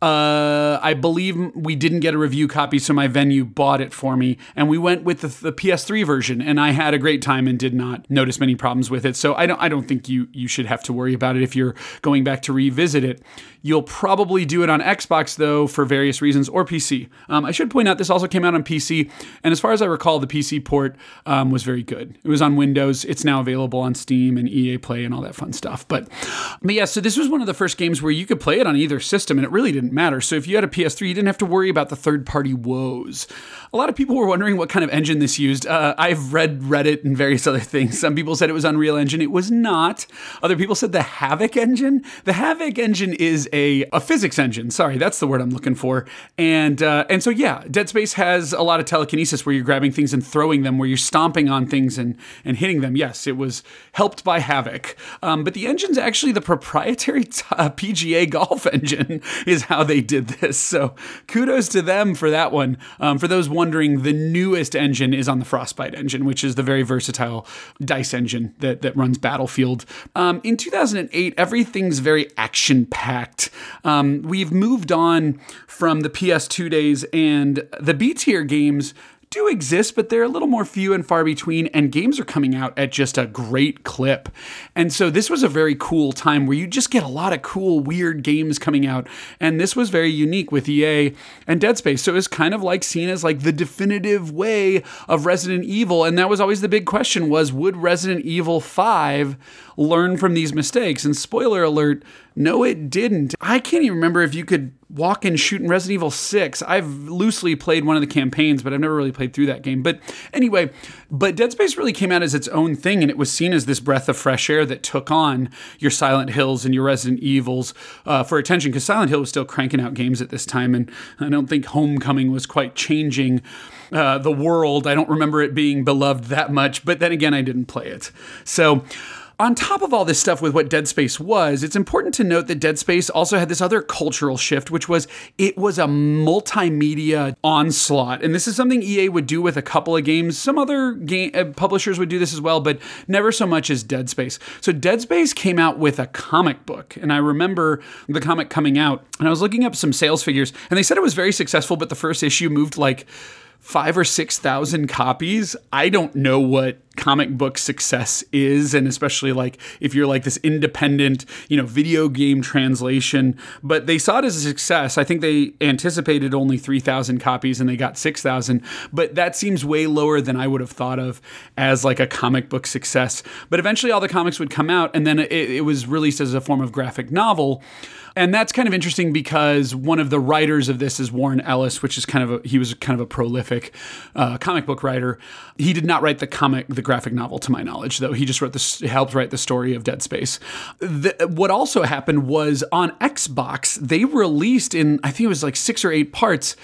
Uh, I believe we didn't get a review copy, so my venue bought it for me, and we went with the, the P S three version, and I had a great time and did not notice many problems with it. So I don't, I don't think you you should have to worry about it if you're going back to revisit it. You'll probably do it on Xbox though for various reasons, or P C. Um, I should point out this also came out on P C, and as far as I recall, the P C port um, was very good. It was on Windows. It's now available on Steam and E A Play and all that fun stuff. But, but yeah, so this was one of the first games where you could play it on either system, and it really didn't matter. So if you had a P S three, you didn't have to worry about the third-party woes. A lot of people were wondering what kind of engine this used. Uh, I've read Reddit and various other things. Some people said it was Unreal Engine. It was not. Other people said the Havok engine. The Havok engine is a, a physics engine. Sorry, that's the word I'm looking for. And uh, and so yeah, Dead Space has a lot of telekinesis where you're grabbing things and throwing them, where you're stomping on things and, and hitting them. Yes, it was helped by Havok. Um, but the engine's actually the proprietary t- uh, P G A golf engine is how they did this. So kudos to them for that one. Um, for those wondering, the newest engine is on the Frostbite engine, which is the very versatile DICE engine that, that runs Battlefield. Um, in two thousand eight, everything's very action-packed. Um, we've moved on from the P S two days, and the B-tier games do exist, but they're a little more few and far between, and games are coming out at just a great clip. And so this was a very cool time where you just get a lot of cool, weird games coming out, and this was very unique with E A and Dead Space. So it was kind of like seen as like the definitive way of Resident Evil, and that was always the big question was, would Resident Evil five learn from these mistakes? And spoiler alert, no, it didn't. I can't even remember if you could walk and shoot in Resident Evil six. I've loosely played one of the campaigns, but I've never really played through that game. But anyway, but Dead Space really came out as its own thing, and it was seen as this breath of fresh air that took on your Silent Hills and your Resident Evils uh, for attention, because Silent Hill was still cranking out games at this time, and I don't think Homecoming was quite changing uh, the world. I don't remember it being beloved that much, but then again, I didn't play it. So on top of all this stuff with what Dead Space was, it's important to note that Dead Space also had this other cultural shift, which was it was a multimedia onslaught. And this is something E A would do with a couple of games. Some other game uh, publishers would do this as well, but never so much as Dead Space. So Dead Space came out with a comic book. And I remember the comic coming out, and I was looking up some sales figures, and they said it was very successful, but the first issue moved like five or six thousand copies. I don't know what comic book success is, and especially like if you're like this independent, you know, video game translation, but they saw it as a success. I think they anticipated only three thousand copies and they got six thousand, but that seems way lower than I would have thought of as like a comic book success. But eventually all the comics would come out, and then it, it was released as a form of graphic novel. And that's kind of interesting because one of the writers of this is Warren Ellis, which is kind of a, he was kind of a prolific uh, comic book writer. He did not write the comic, the graphic novel, to my knowledge, though. He just wrote this, helped write the story of Dead Space. The, what also happened was on Xbox, they released in, I think it was like six or eight parts,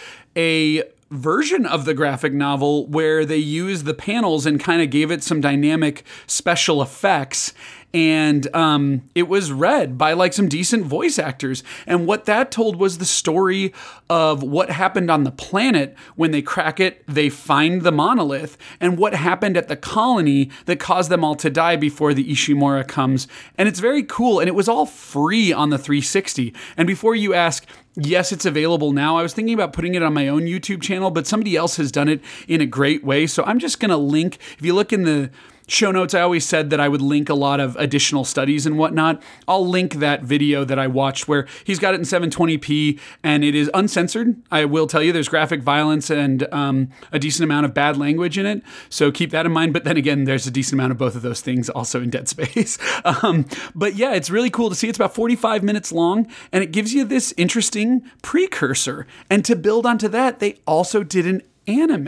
a version of the graphic novel where they used the panels and kind of gave it some dynamic special effects. And um, it was read by like some decent voice actors. And what that told was the story of what happened on the planet when they crack it, they find the monolith, and what happened at the colony that caused them all to die before the Ishimura comes. And it's very cool. And it was all free on the three sixty. And before you ask, yes, it's available now. I was thinking about putting it on my own YouTube channel, but somebody else has done it in a great way. So I'm just going to link, if you look in the show notes, I always said that I would link a lot of additional studies and whatnot. I'll link that video that I watched where he's got it in seven twenty p and it is uncensored. I will tell you there's graphic violence and um, a decent amount of bad language in it. So keep that in mind. But then again, there's a decent amount of both of those things also in Dead Space. um, but yeah, it's really cool to see. It's about forty-five minutes long, and it gives you this interesting precursor. And to build onto that, they also did an anime.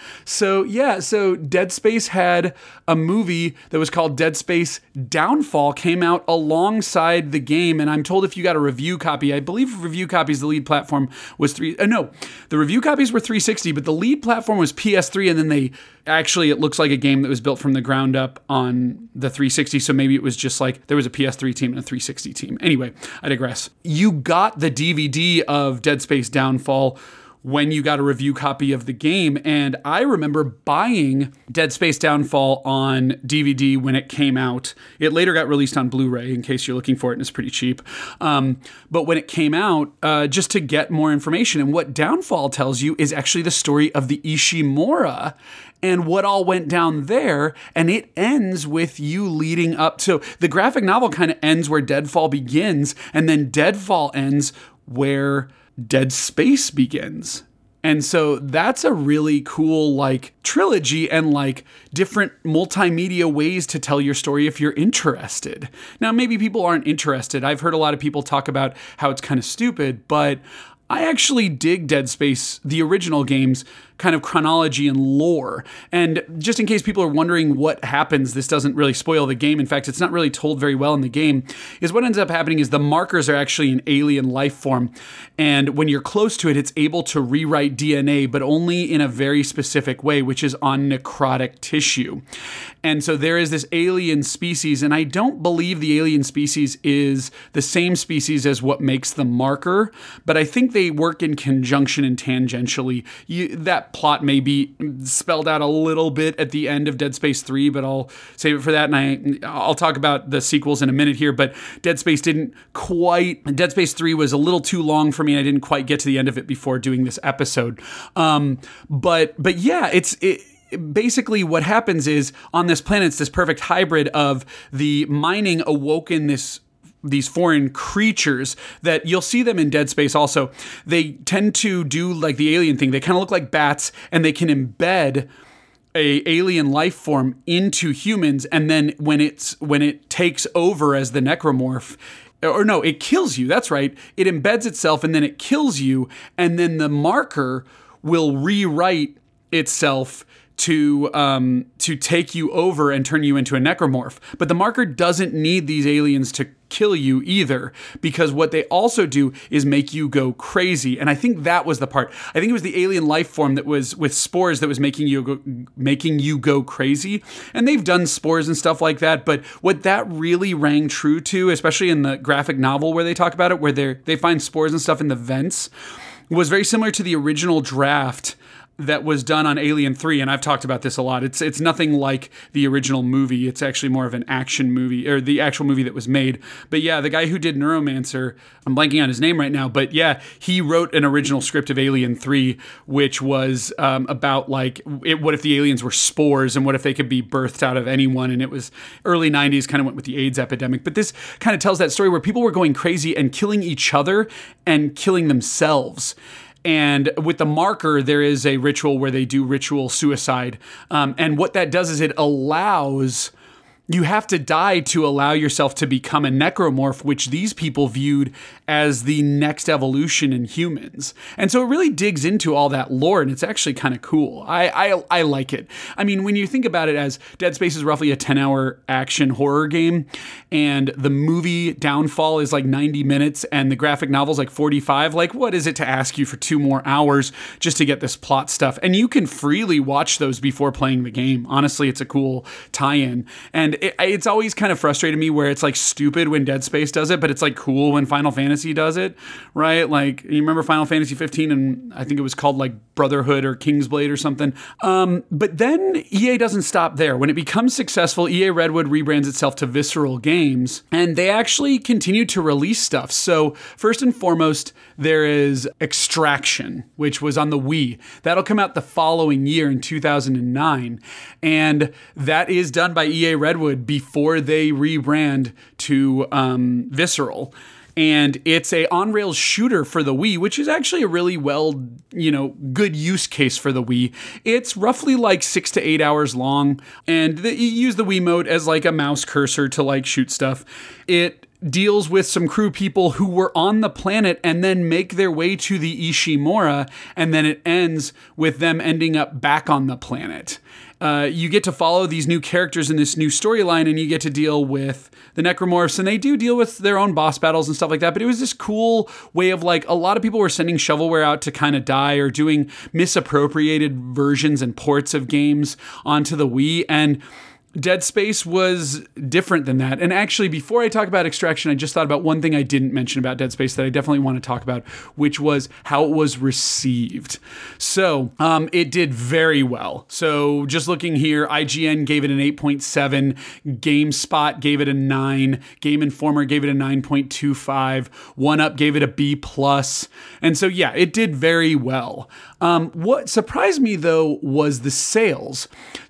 So yeah, so Dead Space had a movie that was called Dead Space Downfall, came out alongside the game, and I'm told if you got a review copy, I believe review copies, the lead platform was three, uh, no, the review copies were three sixty, but the lead platform was P S three, and then they, actually it looks like a game that was built from the ground up on the three sixty, so maybe it was just like, there was a P S three team and a three sixty team. Anyway, I digress. You got the D V D of Dead Space Downfall when you got a review copy of the game. And I remember buying Dead Space Downfall on D V D when it came out. It later got released on Blu-ray in case you're looking for it, and it's pretty cheap. Um, but when it came out, uh, just to get more information, and what Downfall tells you is actually the story of the Ishimura and what all went down there, and it ends with you leading up to, the graphic novel kind of ends where Deadfall begins, and then Deadfall ends where Dead Space begins. And so that's a really cool like trilogy and like different multimedia ways to tell your story if you're interested. Now, maybe people aren't interested. I've heard a lot of people talk about how it's kind of stupid, but I actually dig Dead Space, the original games, kind of chronology and lore. And just in case people are wondering what happens, this doesn't really spoil the game. In fact, it's not really told very well in the game, is what ends up happening is the markers are actually an alien life form. And when you're close to it, it's able to rewrite D N A, but only in a very specific way, which is on necrotic tissue. And so there is this alien species, and I don't believe the alien species is the same species as what makes the marker, but I think they work in conjunction and tangentially. You, that plot may be spelled out a little bit at the end of Dead Space three, but I'll save it for that, and I, I'll talk about the sequels in a minute here, but Dead Space didn't quite, Dead Space three was a little too long for me, and I didn't quite get to the end of it before doing this episode. Um, but, but yeah, it's... It, basically what happens is on this planet, it's this perfect hybrid of the mining awoken this these foreign creatures that you'll see them in Dead Space also. They tend to do like the alien thing. They kind of look like bats, and they can embed a alien life form into humans. And then when it's when it takes over as the necromorph, or no, it kills you. That's right. It embeds itself and then it kills you. And then the marker will rewrite itself to um, to take you over and turn you into a necromorph. But the marker doesn't need these aliens to kill you either, because what they also do is make you go crazy. And I think that was the part. I think it was the alien life form that was with spores that was making you go, making you go crazy. And they've done spores and stuff like that. But what that really rang true to, especially in the graphic novel where they talk about it, where they they find spores and stuff in the vents, was very similar to the original draft that was done on Alien three, and I've talked about this a lot. It's it's nothing like the original movie. It's actually more of an action movie, or the actual movie that was made. But yeah, the guy who did Neuromancer, I'm blanking on his name right now, but yeah, he wrote an original script of Alien three, which was um, about like, it, what if the aliens were spores, and what if they could be birthed out of anyone, and it was early nineties, kind of went with the AIDS epidemic. But this kind of tells that story where people were going crazy and killing each other and killing themselves. And with the marker, there is a ritual where they do ritual suicide. Um, and what that does is it allows... You have to die to allow yourself to become a necromorph, which these people viewed as the next evolution in humans. And so it really digs into all that lore, and it's actually kind of cool. I, I I like it. I mean, when you think about it, as Dead Space is roughly a ten-hour action horror game, and the movie Downfall is like ninety minutes, and the graphic novel is like forty-five, like, what is it to ask you for two more hours just to get this plot stuff? And you can freely watch those before playing the game. Honestly, it's a cool tie-in. And It, it's always kind of frustrated me where it's like stupid when Dead Space does it, but it's like cool when Final Fantasy does it, right? Like, you remember Final Fantasy fifteen, and I think it was called like Brotherhood or Kingsblade or something. Um, but then E A doesn't stop there. When it becomes successful, E A Redwood rebrands itself to Visceral Games, and they actually continue to release stuff. So first and foremost, there is Extraction, which was on the Wii. That'll come out the following year in two thousand nine, and that is done by E A Redwood before they rebrand to um, Visceral. And it's a on-rails shooter for the Wii, which is actually a really well, you know, good use case for the Wii. It's roughly like six to eight hours long, and the, you use the Wiimote as like a mouse cursor to like shoot stuff. It deals with some crew people who were on the planet and then make their way to the Ishimura, and then it ends with them ending up back on the planet. Uh, you get to follow these new characters in this new storyline, and you get to deal with the necromorphs, and they do deal with their own boss battles and stuff like that. But it was this cool way of like, a lot of people were sending shovelware out to kind of die or doing misappropriated versions and ports of games onto the Wii. And Dead Space was different than that. And actually, before I talk about Extraction, I just thought about one thing I didn't mention about Dead Space that I definitely want to talk about, which was how it was received. So um, it did very well. So just looking here, I G N gave it an eight point seven, GameSpot gave it a nine, Game Informer gave it a nine point two five, one up gave it a B plus. And so, yeah, it did very well. Um, what surprised me, though, was the sales.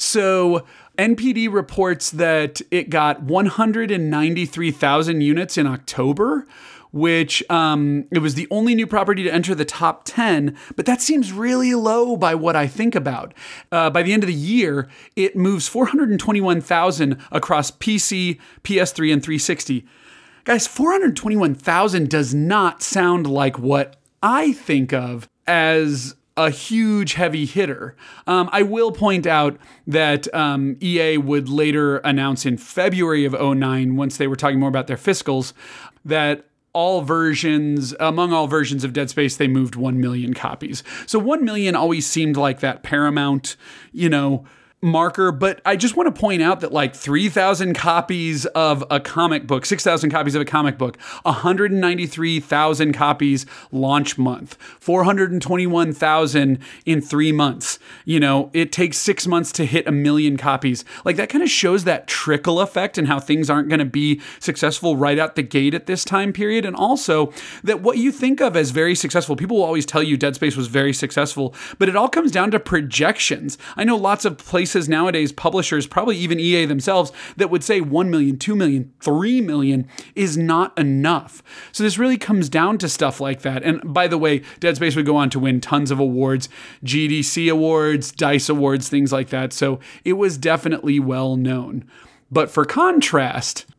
So N P D reports that it got one hundred ninety-three thousand units in October, which um, it was the only new property to enter the top ten, but that seems really low by what I think about. Uh, by the end of the year, it moves four hundred twenty-one thousand across P C, P S three, and three sixty. Guys, four hundred twenty-one thousand does not sound like what I think of as a huge heavy hitter. Um, I will point out that um, E A would later announce in February of oh nine, once they were talking more about their fiscals, that all versions, among all versions of Dead Space, they moved one million copies. So one million always seemed like that paramount, you know, marker, but I just want to point out that like three thousand copies of a comic book, six thousand copies of a comic book, one hundred ninety-three thousand copies launch month, four hundred twenty-one thousand in three months. You know, it takes six months to hit a million copies. Like, that kind of shows that trickle effect and how things aren't going to be successful right out the gate at this time period. And also that what you think of as very successful, people will always tell you Dead Space was very successful, but it all comes down to projections. I know lots of places nowadays, publishers, probably even E A themselves, that would say one million, two million, three million is not enough. So this really comes down to stuff like that. And by the way, Dead Space would go on to win tons of awards, G D C awards, DICE awards, things like that. So it was definitely well known. But for contrast,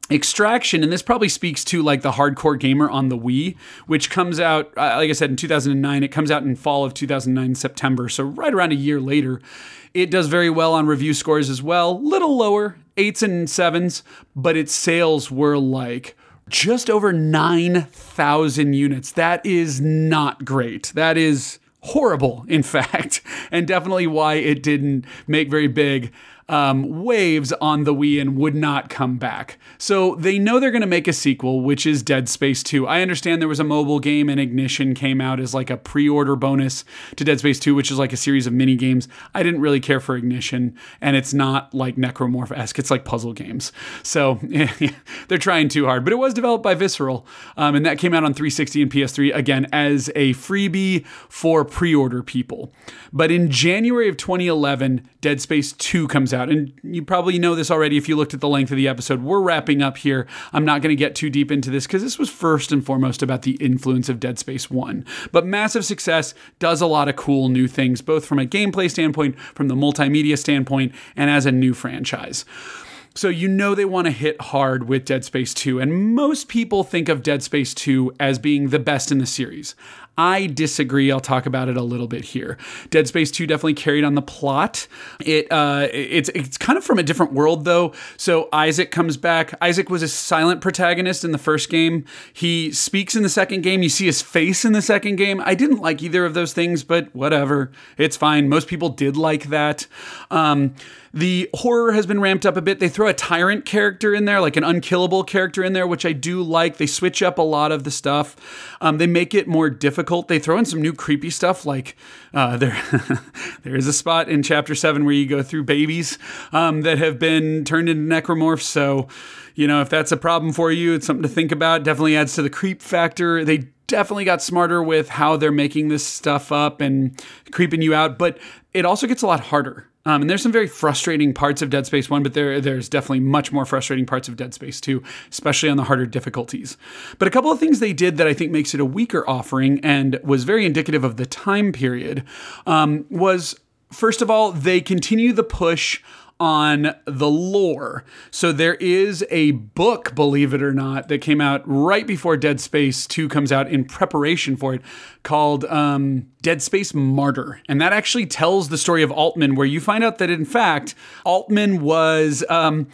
Extraction, and this probably speaks to like the hardcore gamer on the Wii, which comes out, uh, like I said, in two thousand nine. It comes out in fall of two thousand nine, September, so right around a year later. It does very well on review scores as well, little lower, eights and sevens, but its sales were like just over nine thousand units. That is not great. That is horrible, in fact, and definitely why it didn't make very big um, waves on the Wii and would not come back. So they know they're going to make a sequel, which is Dead Space two. I understand there was a mobile game, and Ignition came out as like a pre-order bonus to Dead Space two, which is like a series of mini games. I didn't really care for Ignition, and it's not like Necromorph-esque. It's like puzzle games. So they're trying too hard. But it was developed by Visceral, um, and that came out on three sixty and P S three, again, as a freebie for pre-order people. But in January of twenty eleven, Dead Space two comes out. And you probably know this already if you looked at the length of the episode. We're wrapping up here. I'm not going to get too deep into this because this was first and foremost about the influence of Dead Space one. But massive success, does a lot of cool new things, both from a gameplay standpoint, from the multimedia standpoint, and as a new franchise. So you know they want to hit hard with Dead Space two, and most people think of Dead Space two as being the best in the series. I disagree. I'll talk about it a little bit here. Dead Space two definitely carried on the plot. It uh, it's it's kind of from a different world, though. So Isaac comes back. Isaac was a silent protagonist in the first game. He speaks in the second game. You see his face in the second game. I didn't like either of those things, but whatever. It's fine. Most people did like that. Um, The horror has been ramped up a bit. They throw a tyrant character in there, like an unkillable character in there, which I do like. They switch up a lot of the stuff. Um, they make it more difficult. They throw in some new creepy stuff, like uh, there there is a spot in Chapter seven where you go through babies um, that have been turned into necromorphs. So, you know, if that's a problem for you, it's something to think about. Definitely adds to the creep factor. They definitely got smarter with how they're making this stuff up and creeping you out, but it also gets a lot harder. Um, and there's some very frustrating parts of Dead Space one, but there there's definitely much more frustrating parts of Dead Space two, especially on the harder difficulties. But a couple of things they did that I think makes it a weaker offering and was very indicative of the time period um, was, first of all, they continue the push on the lore. So there is a book, believe it or not, that came out right before Dead Space two comes out in preparation for it, called um, Dead Space Martyr. And that actually tells the story of Altman, where you find out that, in fact, Altman was, um,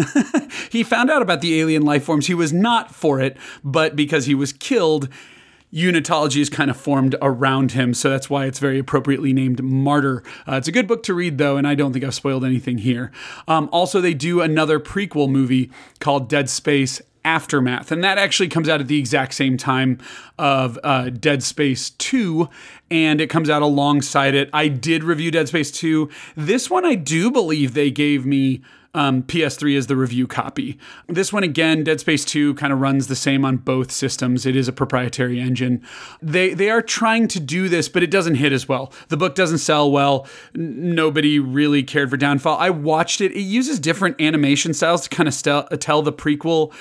he found out about the alien life forms. He was not for it, but because he was killed, Unitology is kind of formed around him, so that's why it's very appropriately named Martyr. Uh, it's a good book to read, though, and I don't think I've spoiled anything here. Um, also, they do another prequel movie called Dead Space Aftermath, and that actually comes out at the exact same time of uh, Dead Space two, and it comes out alongside it. I did review Dead Space two. This one, I do believe they gave me Um, P S three is the review copy. This one, again, Dead Space two kind of runs the same on both systems. It is a proprietary engine. They they are trying to do this, but it doesn't hit as well. The book doesn't sell well. N- nobody really cared for Downfall. I watched it. It uses different animation styles to kind of st- tell the prequel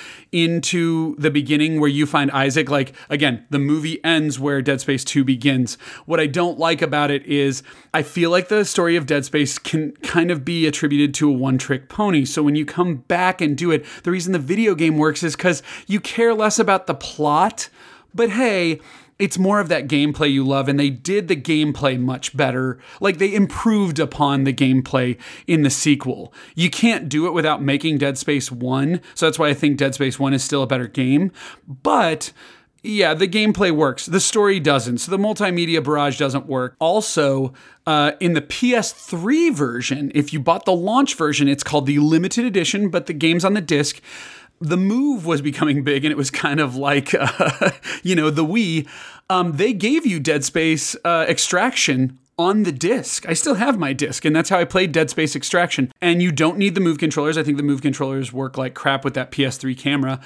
into the beginning where you find Isaac. Like, again, the movie ends where Dead Space two begins. What I don't like about it is I feel like the story of Dead Space can kind of be attributed to a one-trick pony. So when you come back and do it, the reason the video game works is because you care less about the plot, but hey, it's more of that gameplay you love, and they did the gameplay much better. Like, they improved upon the gameplay in the sequel. You can't do it without making Dead Space one, so that's why I think Dead Space one is still a better game. But yeah, the gameplay works. The story doesn't. So the multimedia barrage doesn't work. Also, uh, in the P S three version, if you bought the launch version, it's called the limited edition, but the game's on the disc. The Move was becoming big, and it was kind of like, uh, you know, the Wii. Um, they gave you Dead Space uh, Extraction on the disc. I still have my disc, and that's how I played Dead Space Extraction. And you don't need the Move controllers. I think the Move controllers work like crap with that P S three camera.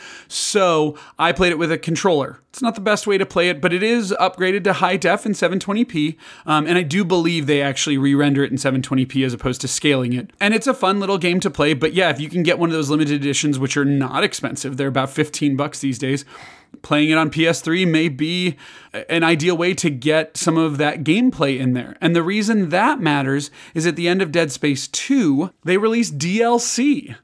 So I played it with a controller. It's not the best way to play it, but it is upgraded to high def in seven twenty p. Um, and I do believe they actually re-render it in seven twenty p as opposed to scaling it. And it's a fun little game to play. But yeah, if you can get one of those limited editions, which are not expensive, they're about fifteen bucks these days. Playing it on P S three may be an ideal way to get some of that gameplay in there. And the reason that matters is at the end of Dead Space two, they released D L C.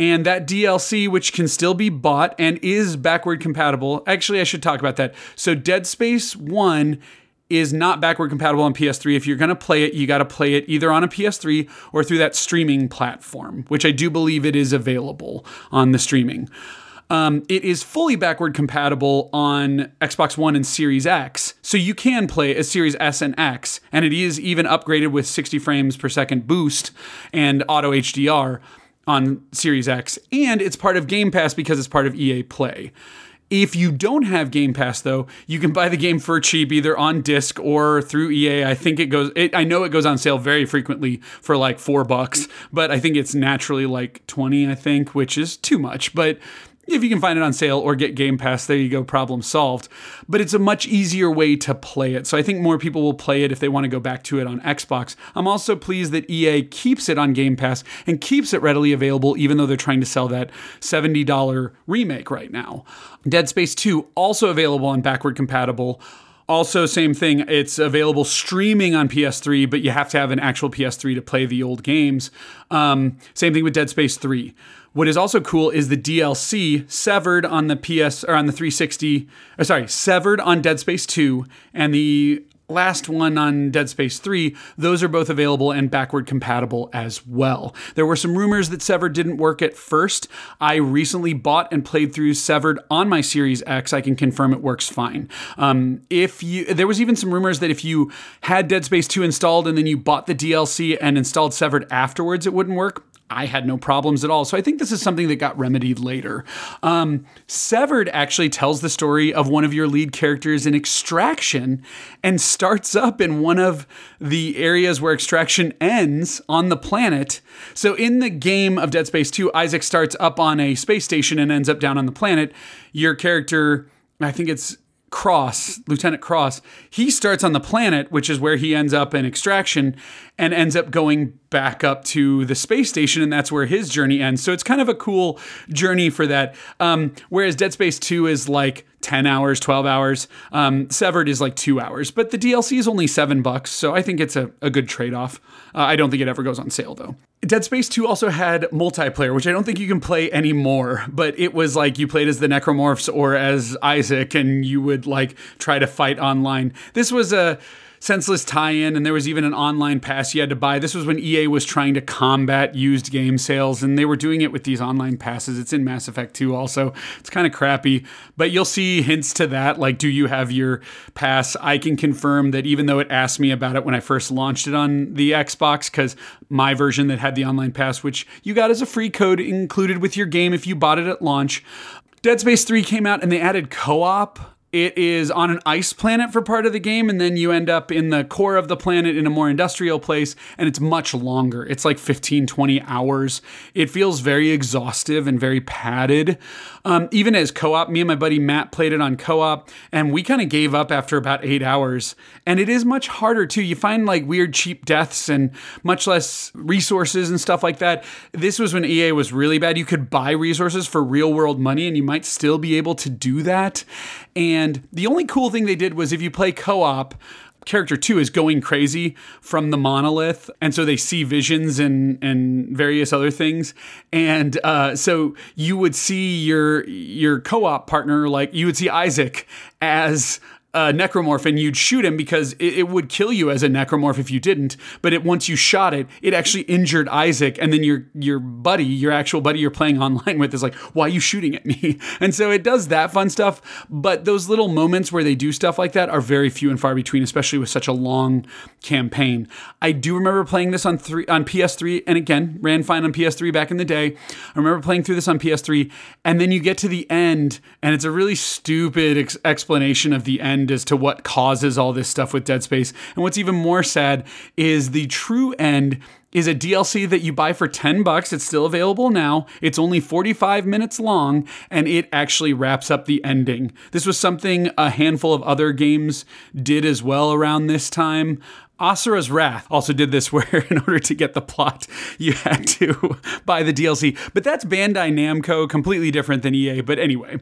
And that D L C, which can still be bought and is backward compatible. Actually, I should talk about that. So Dead Space one is not backward compatible on P S three. If you're going to play it, you got to play it either on a P S three or through that streaming platform, which I do believe it is available on the streaming. Um, it is fully backward compatible on Xbox One and Series X, so you can play a Series S and X, and it is even upgraded with sixty frames per second boost and auto H D R on Series X, and it's part of Game Pass because it's part of E A Play. If you don't have Game Pass, though, you can buy the game for cheap, either on disc or through E A. I think it goes, it, I know it goes on sale very frequently for like four bucks, but I think it's naturally like twenty, I think, which is too much. But if you can find it on sale or get Game Pass, there you go, problem solved. But it's a much easier way to play it. So I think more people will play it if they want to go back to it on Xbox. I'm also pleased that E A keeps it on Game Pass and keeps it readily available, even though they're trying to sell that seventy dollars remake right now. Dead Space two, also available on backward compatible. Also, same thing, it's available streaming on P S three, but you have to have an actual P S three to play the old games. Um, same thing with Dead Space three. What is also cool is the D L C Severed on the P S or on the three sixty. Or sorry, Severed on Dead Space two, and the last one on Dead Space three. Those are both available and backward compatible as well. There were some rumors that Severed didn't work at first. I recently bought and played through Severed on my Series X. I can confirm it works fine. Um, if you, there was even some rumors that if you had Dead Space two installed and then you bought the D L C and installed Severed afterwards, it wouldn't work. I had no problems at all. So I think this is something that got remedied later. Um, Severed actually tells the story of one of your lead characters in Extraction and starts up in one of the areas where Extraction ends on the planet. So in the game of Dead Space two, Isaac starts up on a space station and ends up down on the planet. Your character, I think it's Cross, Lieutenant Cross, he starts on the planet, which is where he ends up in Extraction, and ends up going back up to the space station, and that's where his journey ends. So it's kind of a cool journey for that. Um, whereas Dead Space two is like ten hours, twelve hours. Um, Severed is like two hours, but the D L C is only seven bucks, so I think it's a, a good trade-off. Uh, I don't think it ever goes on sale, though. Dead Space two also had multiplayer, which I don't think you can play anymore, but it was like you played as the Necromorphs or as Isaac, and you would like try to fight online. This was a senseless tie-in, and there was even an online pass you had to buy. This was when E A was trying to combat used game sales, and they were doing it with these online passes. It's in Mass Effect two also. It's kind of crappy, but you'll see hints to that, like, do you have your pass? I can confirm that even though it asked me about it when I first launched it on the Xbox, because my version that had the online pass, which you got as a free code included with your game if you bought it at launch. Dead Space three came out, and they added co-op. It is on an ice planet for part of the game, and then you end up in the core of the planet in a more industrial place, and it's much longer. It's like fifteen, twenty hours. It feels very exhaustive and very padded. Um, even as co-op, me and my buddy Matt played it on co-op, and we kind of gave up after about eight hours. And it is much harder, too. You find like weird, cheap deaths and much less resources and stuff like that. This was when E A was really bad. You could buy resources for real-world money, and you might still be able to do that. And the only cool thing they did was if you play co-op, character two is going crazy from the monolith, and so they see visions and and various other things, and uh, so you would see your your co-op partner, like you would see Isaac as a necromorph, and you'd shoot him because it, it would kill you as a necromorph if you didn't. But it, once you shot it, it actually injured Isaac, and then your your buddy, your actual buddy you're playing online with, is like, "Why are you shooting at me?" And so it does that fun stuff. But those little moments where they do stuff like that are very few and far between, especially with such a long campaign. I do remember playing this on three on P S three, and again ran fine on P S three back in the day. I remember playing through this on P S three, and then you get to the end, and it's a really stupid ex- explanation of the end as to what causes all this stuff with Dead Space. And what's even more sad is the true end is a D L C that you buy for ten bucks. It's still available now. It's only forty-five minutes long, and it actually wraps up the ending. This was something a handful of other games did as well around this time. Asura's Wrath also did this, where in order to get the plot, you had to buy the D L C. But that's Bandai Namco, completely different than E A. But anyway,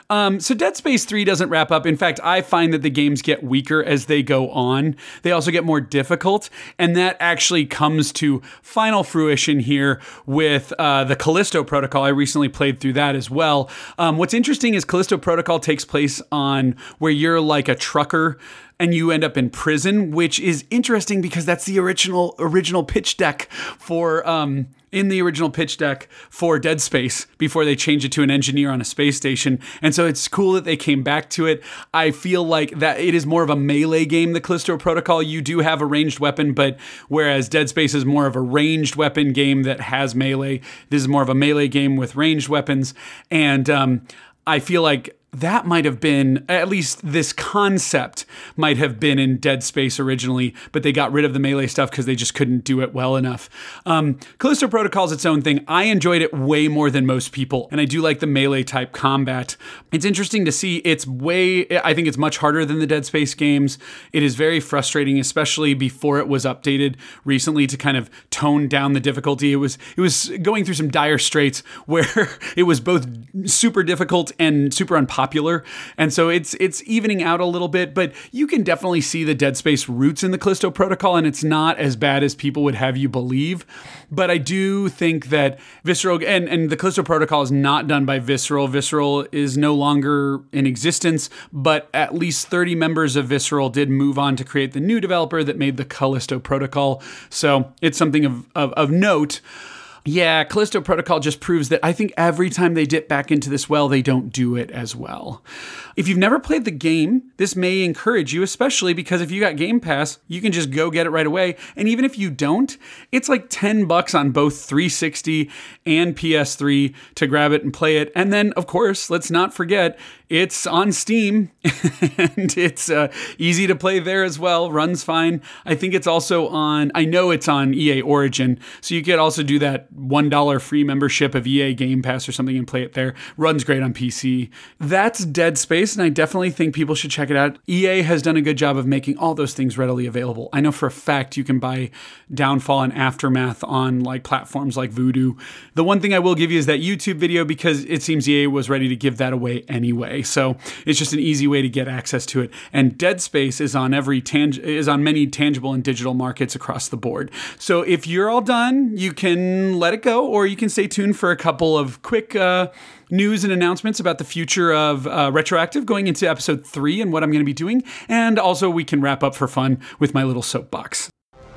Um, so Dead Space three doesn't wrap up. In fact, I find that the games get weaker as they go on. They also get more difficult, and that actually comes to final fruition here with uh, the Callisto Protocol. I recently played through that as well. Um, what's interesting is Callisto Protocol takes place on where you're like a trucker and you end up in prison, which is interesting because that's the original original pitch deck for um, in the original pitch deck for Dead Space before they changed it to an engineer on a space station. And so it's cool that they came back to it. I feel like that it is more of a melee game, the Callisto Protocol. You do have a ranged weapon, but whereas Dead Space is more of a ranged weapon game that has melee, this is more of a melee game with ranged weapons. And um, I feel like that might have been, at least this concept might have been in Dead Space originally, but they got rid of the melee stuff because they just couldn't do it well enough. Um, Callisto Protocol is its own thing. I enjoyed it way more than most people, and I do like the melee type combat. It's interesting to see. It's way, I think it's much harder than the Dead Space games. It is very frustrating, especially before it was updated recently to kind of tone down the difficulty. It was, it was going through some dire straits where it was both super difficult and super unpopular. Popular. And so it's it's evening out a little bit, but you can definitely see the Dead Space roots in the Callisto Protocol, and it's not as bad as people would have you believe. But I do think that Visceral, and, and the Callisto Protocol is not done by Visceral. Visceral is no longer in existence, but at least thirty members of Visceral did move on to create the new developer that made the Callisto Protocol. So it's something of, of, of note. Yeah, Callisto Protocol just proves that I think every time they dip back into this well, they don't do it as well. If you've never played the game, this may encourage you, especially because if you got Game Pass, you can just go get it right away. And even if you don't, it's like ten bucks on both three sixty and P S three to grab it and play it. And then, of course, let's not forget, it's on Steam and it's uh, easy to play there as well. Runs fine. I think it's also on, I know it's on E A Origin, so you could also do that one dollar free membership of E A Game Pass or something and play it there. Runs great on P C. That's Dead Space, and I definitely think people should check it out. E A has done a good job of making all those things readily available. I know for a fact you can buy Downfall and Aftermath on like platforms like Voodoo. The one thing I will give you is that YouTube video, because it seems E A was ready to give that away anyway. So it's just an easy way to get access to it. And Dead Space is on every tang- is on many tangible and digital markets across the board. So if you're all done, you can let it go, or you can stay tuned for a couple of quick uh, news and announcements about the future of uh, Retroactive going into episode three and what I'm going to be doing. And also we can wrap up for fun with my little soapbox.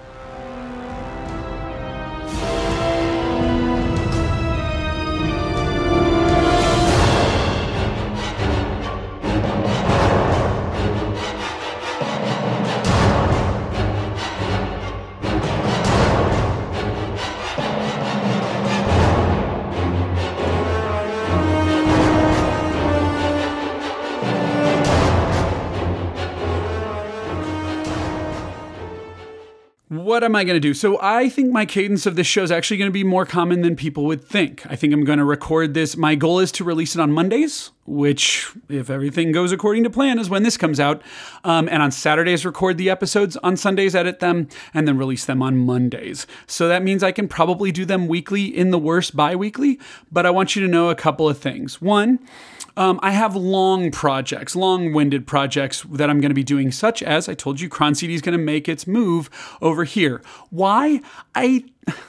What am I going to do? So I think my cadence of this show is actually going to be more common than people would think. I think I'm going to record this. My goal is to release it on Mondays, which, if everything goes according to plan, is when this comes out. Um, and on Saturdays, record the episodes. On Sundays, edit them, and then release them on Mondays. So that means I can probably do them weekly, in the worst, bi-weekly. But I want you to know a couple of things. One, Um, I have long projects, long-winded projects that I'm going to be doing, such as, I told you, Cron C D is going to make its move over here. Why? I,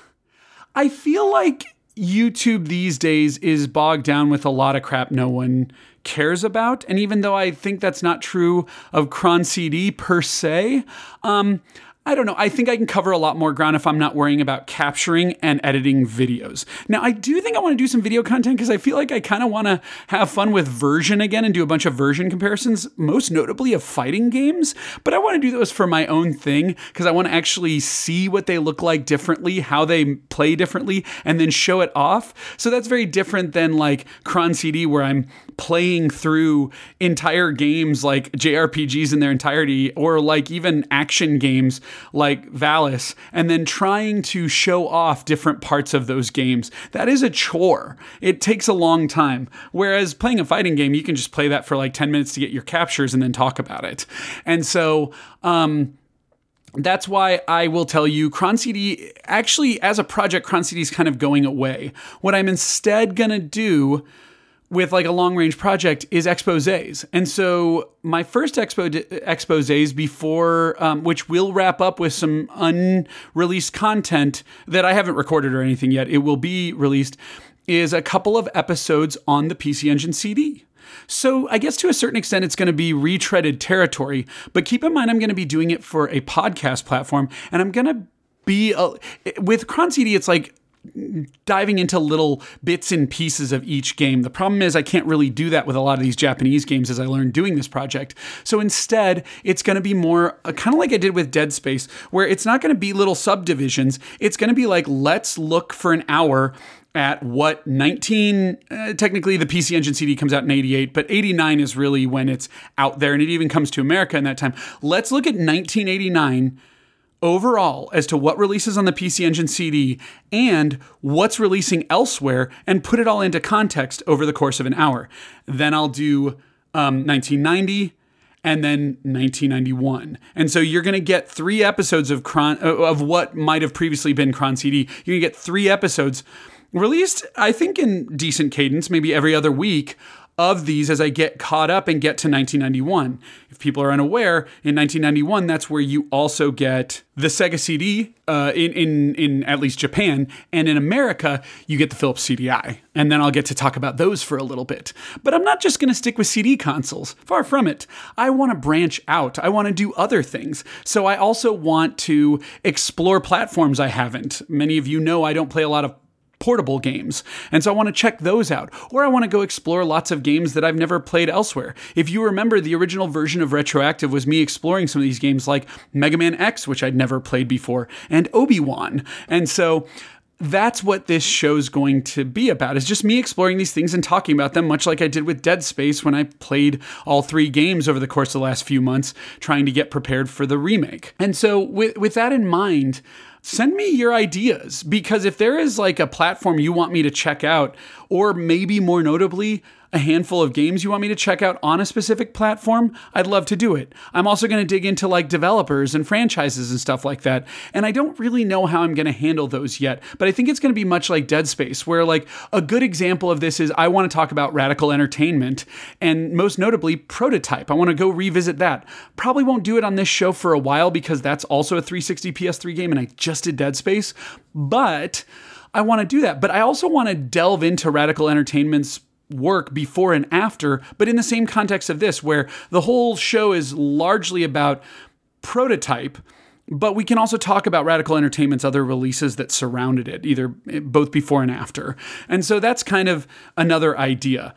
I feel like YouTube these days is bogged down with a lot of crap no one cares about. And even though I think that's not true of Cron C D per se, um, I don't know. I think I can cover a lot more ground if I'm not worrying about capturing and editing videos. Now, I do think I want to do some video content because I feel like I kind of want to have fun with version again and do a bunch of version comparisons, most notably of fighting games. But I want to do those for my own thing because I want to actually see what they look like differently, how they play differently, and then show it off. So that's very different than like Cron C D, where I'm playing through entire games like J R P Gs in their entirety, or like even action games like Valis, and then trying to show off different parts of those games. That is a chore. It takes a long time. Whereas playing a fighting game, you can just play that for like ten minutes to get your captures and then talk about it. And so, um, that's why I will tell you, Cron C D, actually, as a project, Cron C D is kind of going away. What I'm instead going to do with like a long range project is exposés. And so my first expo exposés before, um, which will wrap up with some unreleased content that I haven't recorded or anything yet, it will be released, is a couple of episodes on the P C Engine C D. So I guess to a certain extent, it's going to be retreaded territory, but keep in mind, I'm going to be doing it for a podcast platform, and I'm going to be, a, with Cron C D, it's like diving into little bits and pieces of each game. The problem is I can't really do that with a lot of these Japanese games as I learned doing this project. So instead, it's going to be more uh, kind of like I did with Dead Space, where it's not going to be little subdivisions. It's going to be like, let's look for an hour at what nineteen, uh, technically the P C Engine C D comes out in eighty-eight, but eighty-nine is really when it's out there, and it even comes to America in that time. Let's look at nineteen eighty-nine overall as to what releases on the P C Engine C D and what's releasing elsewhere, and put it all into context over the course of an hour. Then I'll do um, nineteen ninety and then nineteen ninety-one. And so you're going to get three episodes of Cron, of what might have previously been Cron C D. You're going to get three episodes released, I think, in decent cadence, maybe every other week, of these as I get caught up and get to nineteen ninety-one. If people are unaware, in nineteen ninety-one, that's where you also get the Sega C D uh, in, in, in at least Japan, and in America, you get the Philips C D I. And then I'll get to talk about those for a little bit. But I'm not just going to stick with C D consoles. Far from it. I want to branch out. I want to do other things. So I also want to explore platforms I haven't. Many of you know I don't play a lot of portable games. And so I want to check those out. Or I want to go explore lots of games that I've never played elsewhere. If you remember, the original version of Retroactive was me exploring some of these games like Mega Man X, which I'd never played before, and Obi-Wan. And so that's what this show's going to be about, is just me exploring these things and talking about them, much like I did with Dead Space when I played all three games over the course of the last few months, trying to get prepared for the remake. And so with, with that in mind, send me your ideas, because if there is like a platform you want me to check out, or maybe more notably, a handful of games you want me to check out on a specific platform, I'd love to do it. I'm also going to dig into like developers and franchises and stuff like that. And I don't really know how I'm going to handle those yet, but I think it's going to be much like Dead Space, where like a good example of this is I want to talk about Radical Entertainment, and most notably Prototype. I want to go revisit that. Probably won't do it on this show for a while, because that's also a three sixty P S three game and I just did Dead Space, but I want to do that. But I also want to delve into Radical Entertainment's work before and after, but in the same context of this, where the whole show is largely about Prototype, but we can also talk about Radical Entertainment's other releases that surrounded it, either both before and after. And so that's kind of another idea.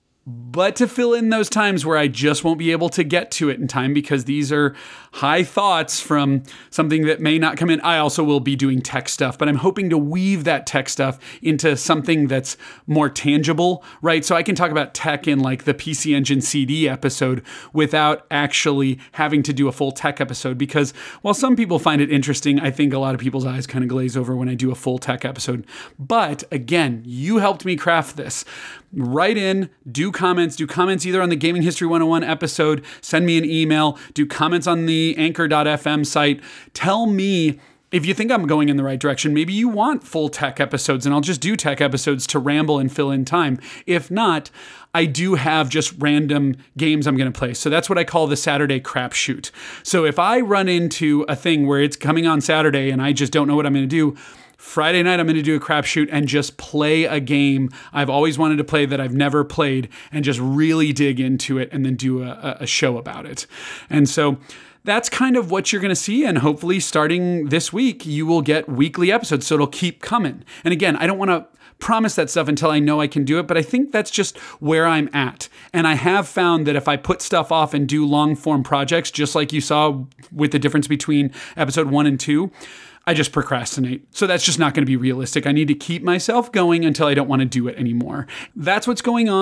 But to fill in those times where I just won't be able to get to it in time, because these are high thoughts from something that may not come in, I also will be doing tech stuff, but I'm hoping to weave that tech stuff into something that's more tangible, right? So I can talk about tech in like the P C Engine C D episode without actually having to do a full tech episode, because while some people find it interesting, I think a lot of people's eyes kind of glaze over when I do a full tech episode. But again, you helped me craft this. Write in, do comments, do comments either on the Gaming History one oh one episode, send me an email, do comments on the anchor dot f m site. Tell me if you think I'm going in the right direction. Maybe you want full tech episodes, and I'll just do tech episodes to ramble and fill in time. If not, I do have just random games I'm going to play. So that's what I call the Saturday crapshoot. So if I run into a thing where it's coming on Saturday and I just don't know what I'm going to do, Friday night, I'm going to do a crapshoot and just play a game I've always wanted to play that I've never played, and just really dig into it and then do a, a show about it. And so that's kind of what you're going to see. And hopefully starting this week, you will get weekly episodes. So it'll keep coming. And again, I don't want to promise that stuff until I know I can do it, but I think that's just where I'm at. And I have found that if I put stuff off and do long form projects, just like you saw with the difference between episode one and two, I just procrastinate. So that's just not going to be realistic. I need to keep myself going until I don't want to do it anymore. That's what's going on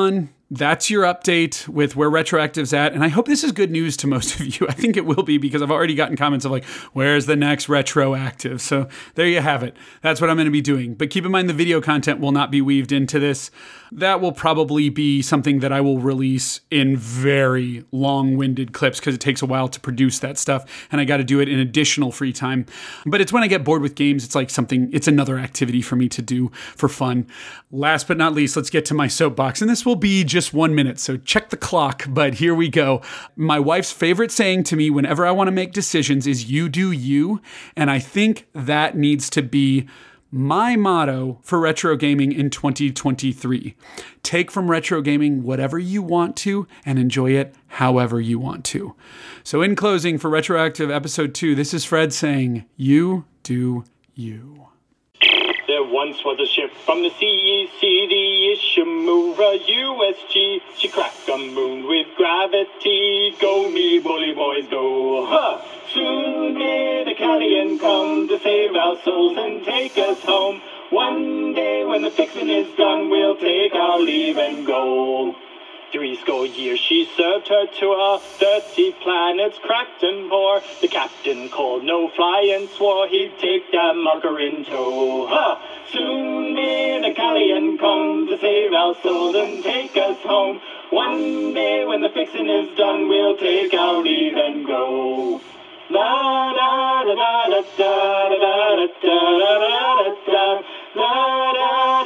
that's your update with where Retroactive's at. And I hope this is good news to most of you. I think it will be, because I've already gotten comments of like, where's the next Retroactive? So there you have it. That's what I'm going to be doing. But keep in mind, the video content will not be weaved into this. That will probably be something that I will release in very long-winded clips, because it takes a while to produce that stuff. And I got to do it in additional free time. But it's when I get bored with games, it's like something, it's another activity for me to do for fun. Last but not least, let's get to my soapbox. And this will be just one minute, so check the clock, but here we go. My wife's favorite saying to me whenever I want to make decisions is, you do you. And I think that needs to be my motto for retro gaming in twenty twenty-three. Take from retro gaming whatever you want to and enjoy it however you want to. So in closing, for Retroactive Episode two, this is Fred saying, you do you. There once was a ship from the C E C, the Ishimura U S G. She cracked the moon with gravity. Go me bully boys, go. Huh! Soon may the Callion come to save our souls and take us home. One day when the fixing is done, we'll take our leave and go. Three score years she served her tour, thirty planets cracked and bore. The captain called no fly and swore he'd take that mucker in tow. Ha! Soon may the Callion come to save our souls and take us home. One day when the fixing is done, we'll take our leave and go. La da da da da da da da da da da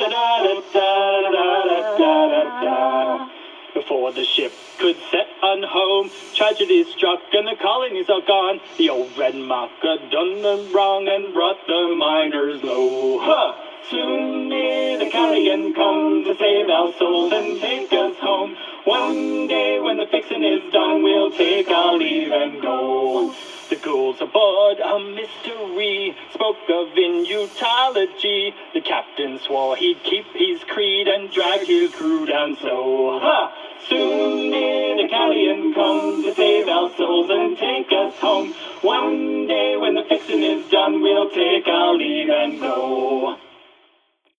da da da. Before the ship could set on home, tragedy struck and the colonies are gone. The old red marker done them wrong and brought the miners low. Huh! Soon may the Callion come to save our souls and take us home. One day when the fixing is done, we'll take our leave and go. The ghouls aboard a mystery spoke of inutology. The captain swore he'd keep his creed and drag his crew down so. Ha! Soon may the Callion come to save our souls and take us home. One day when the fixing is done, we'll take our leave and go.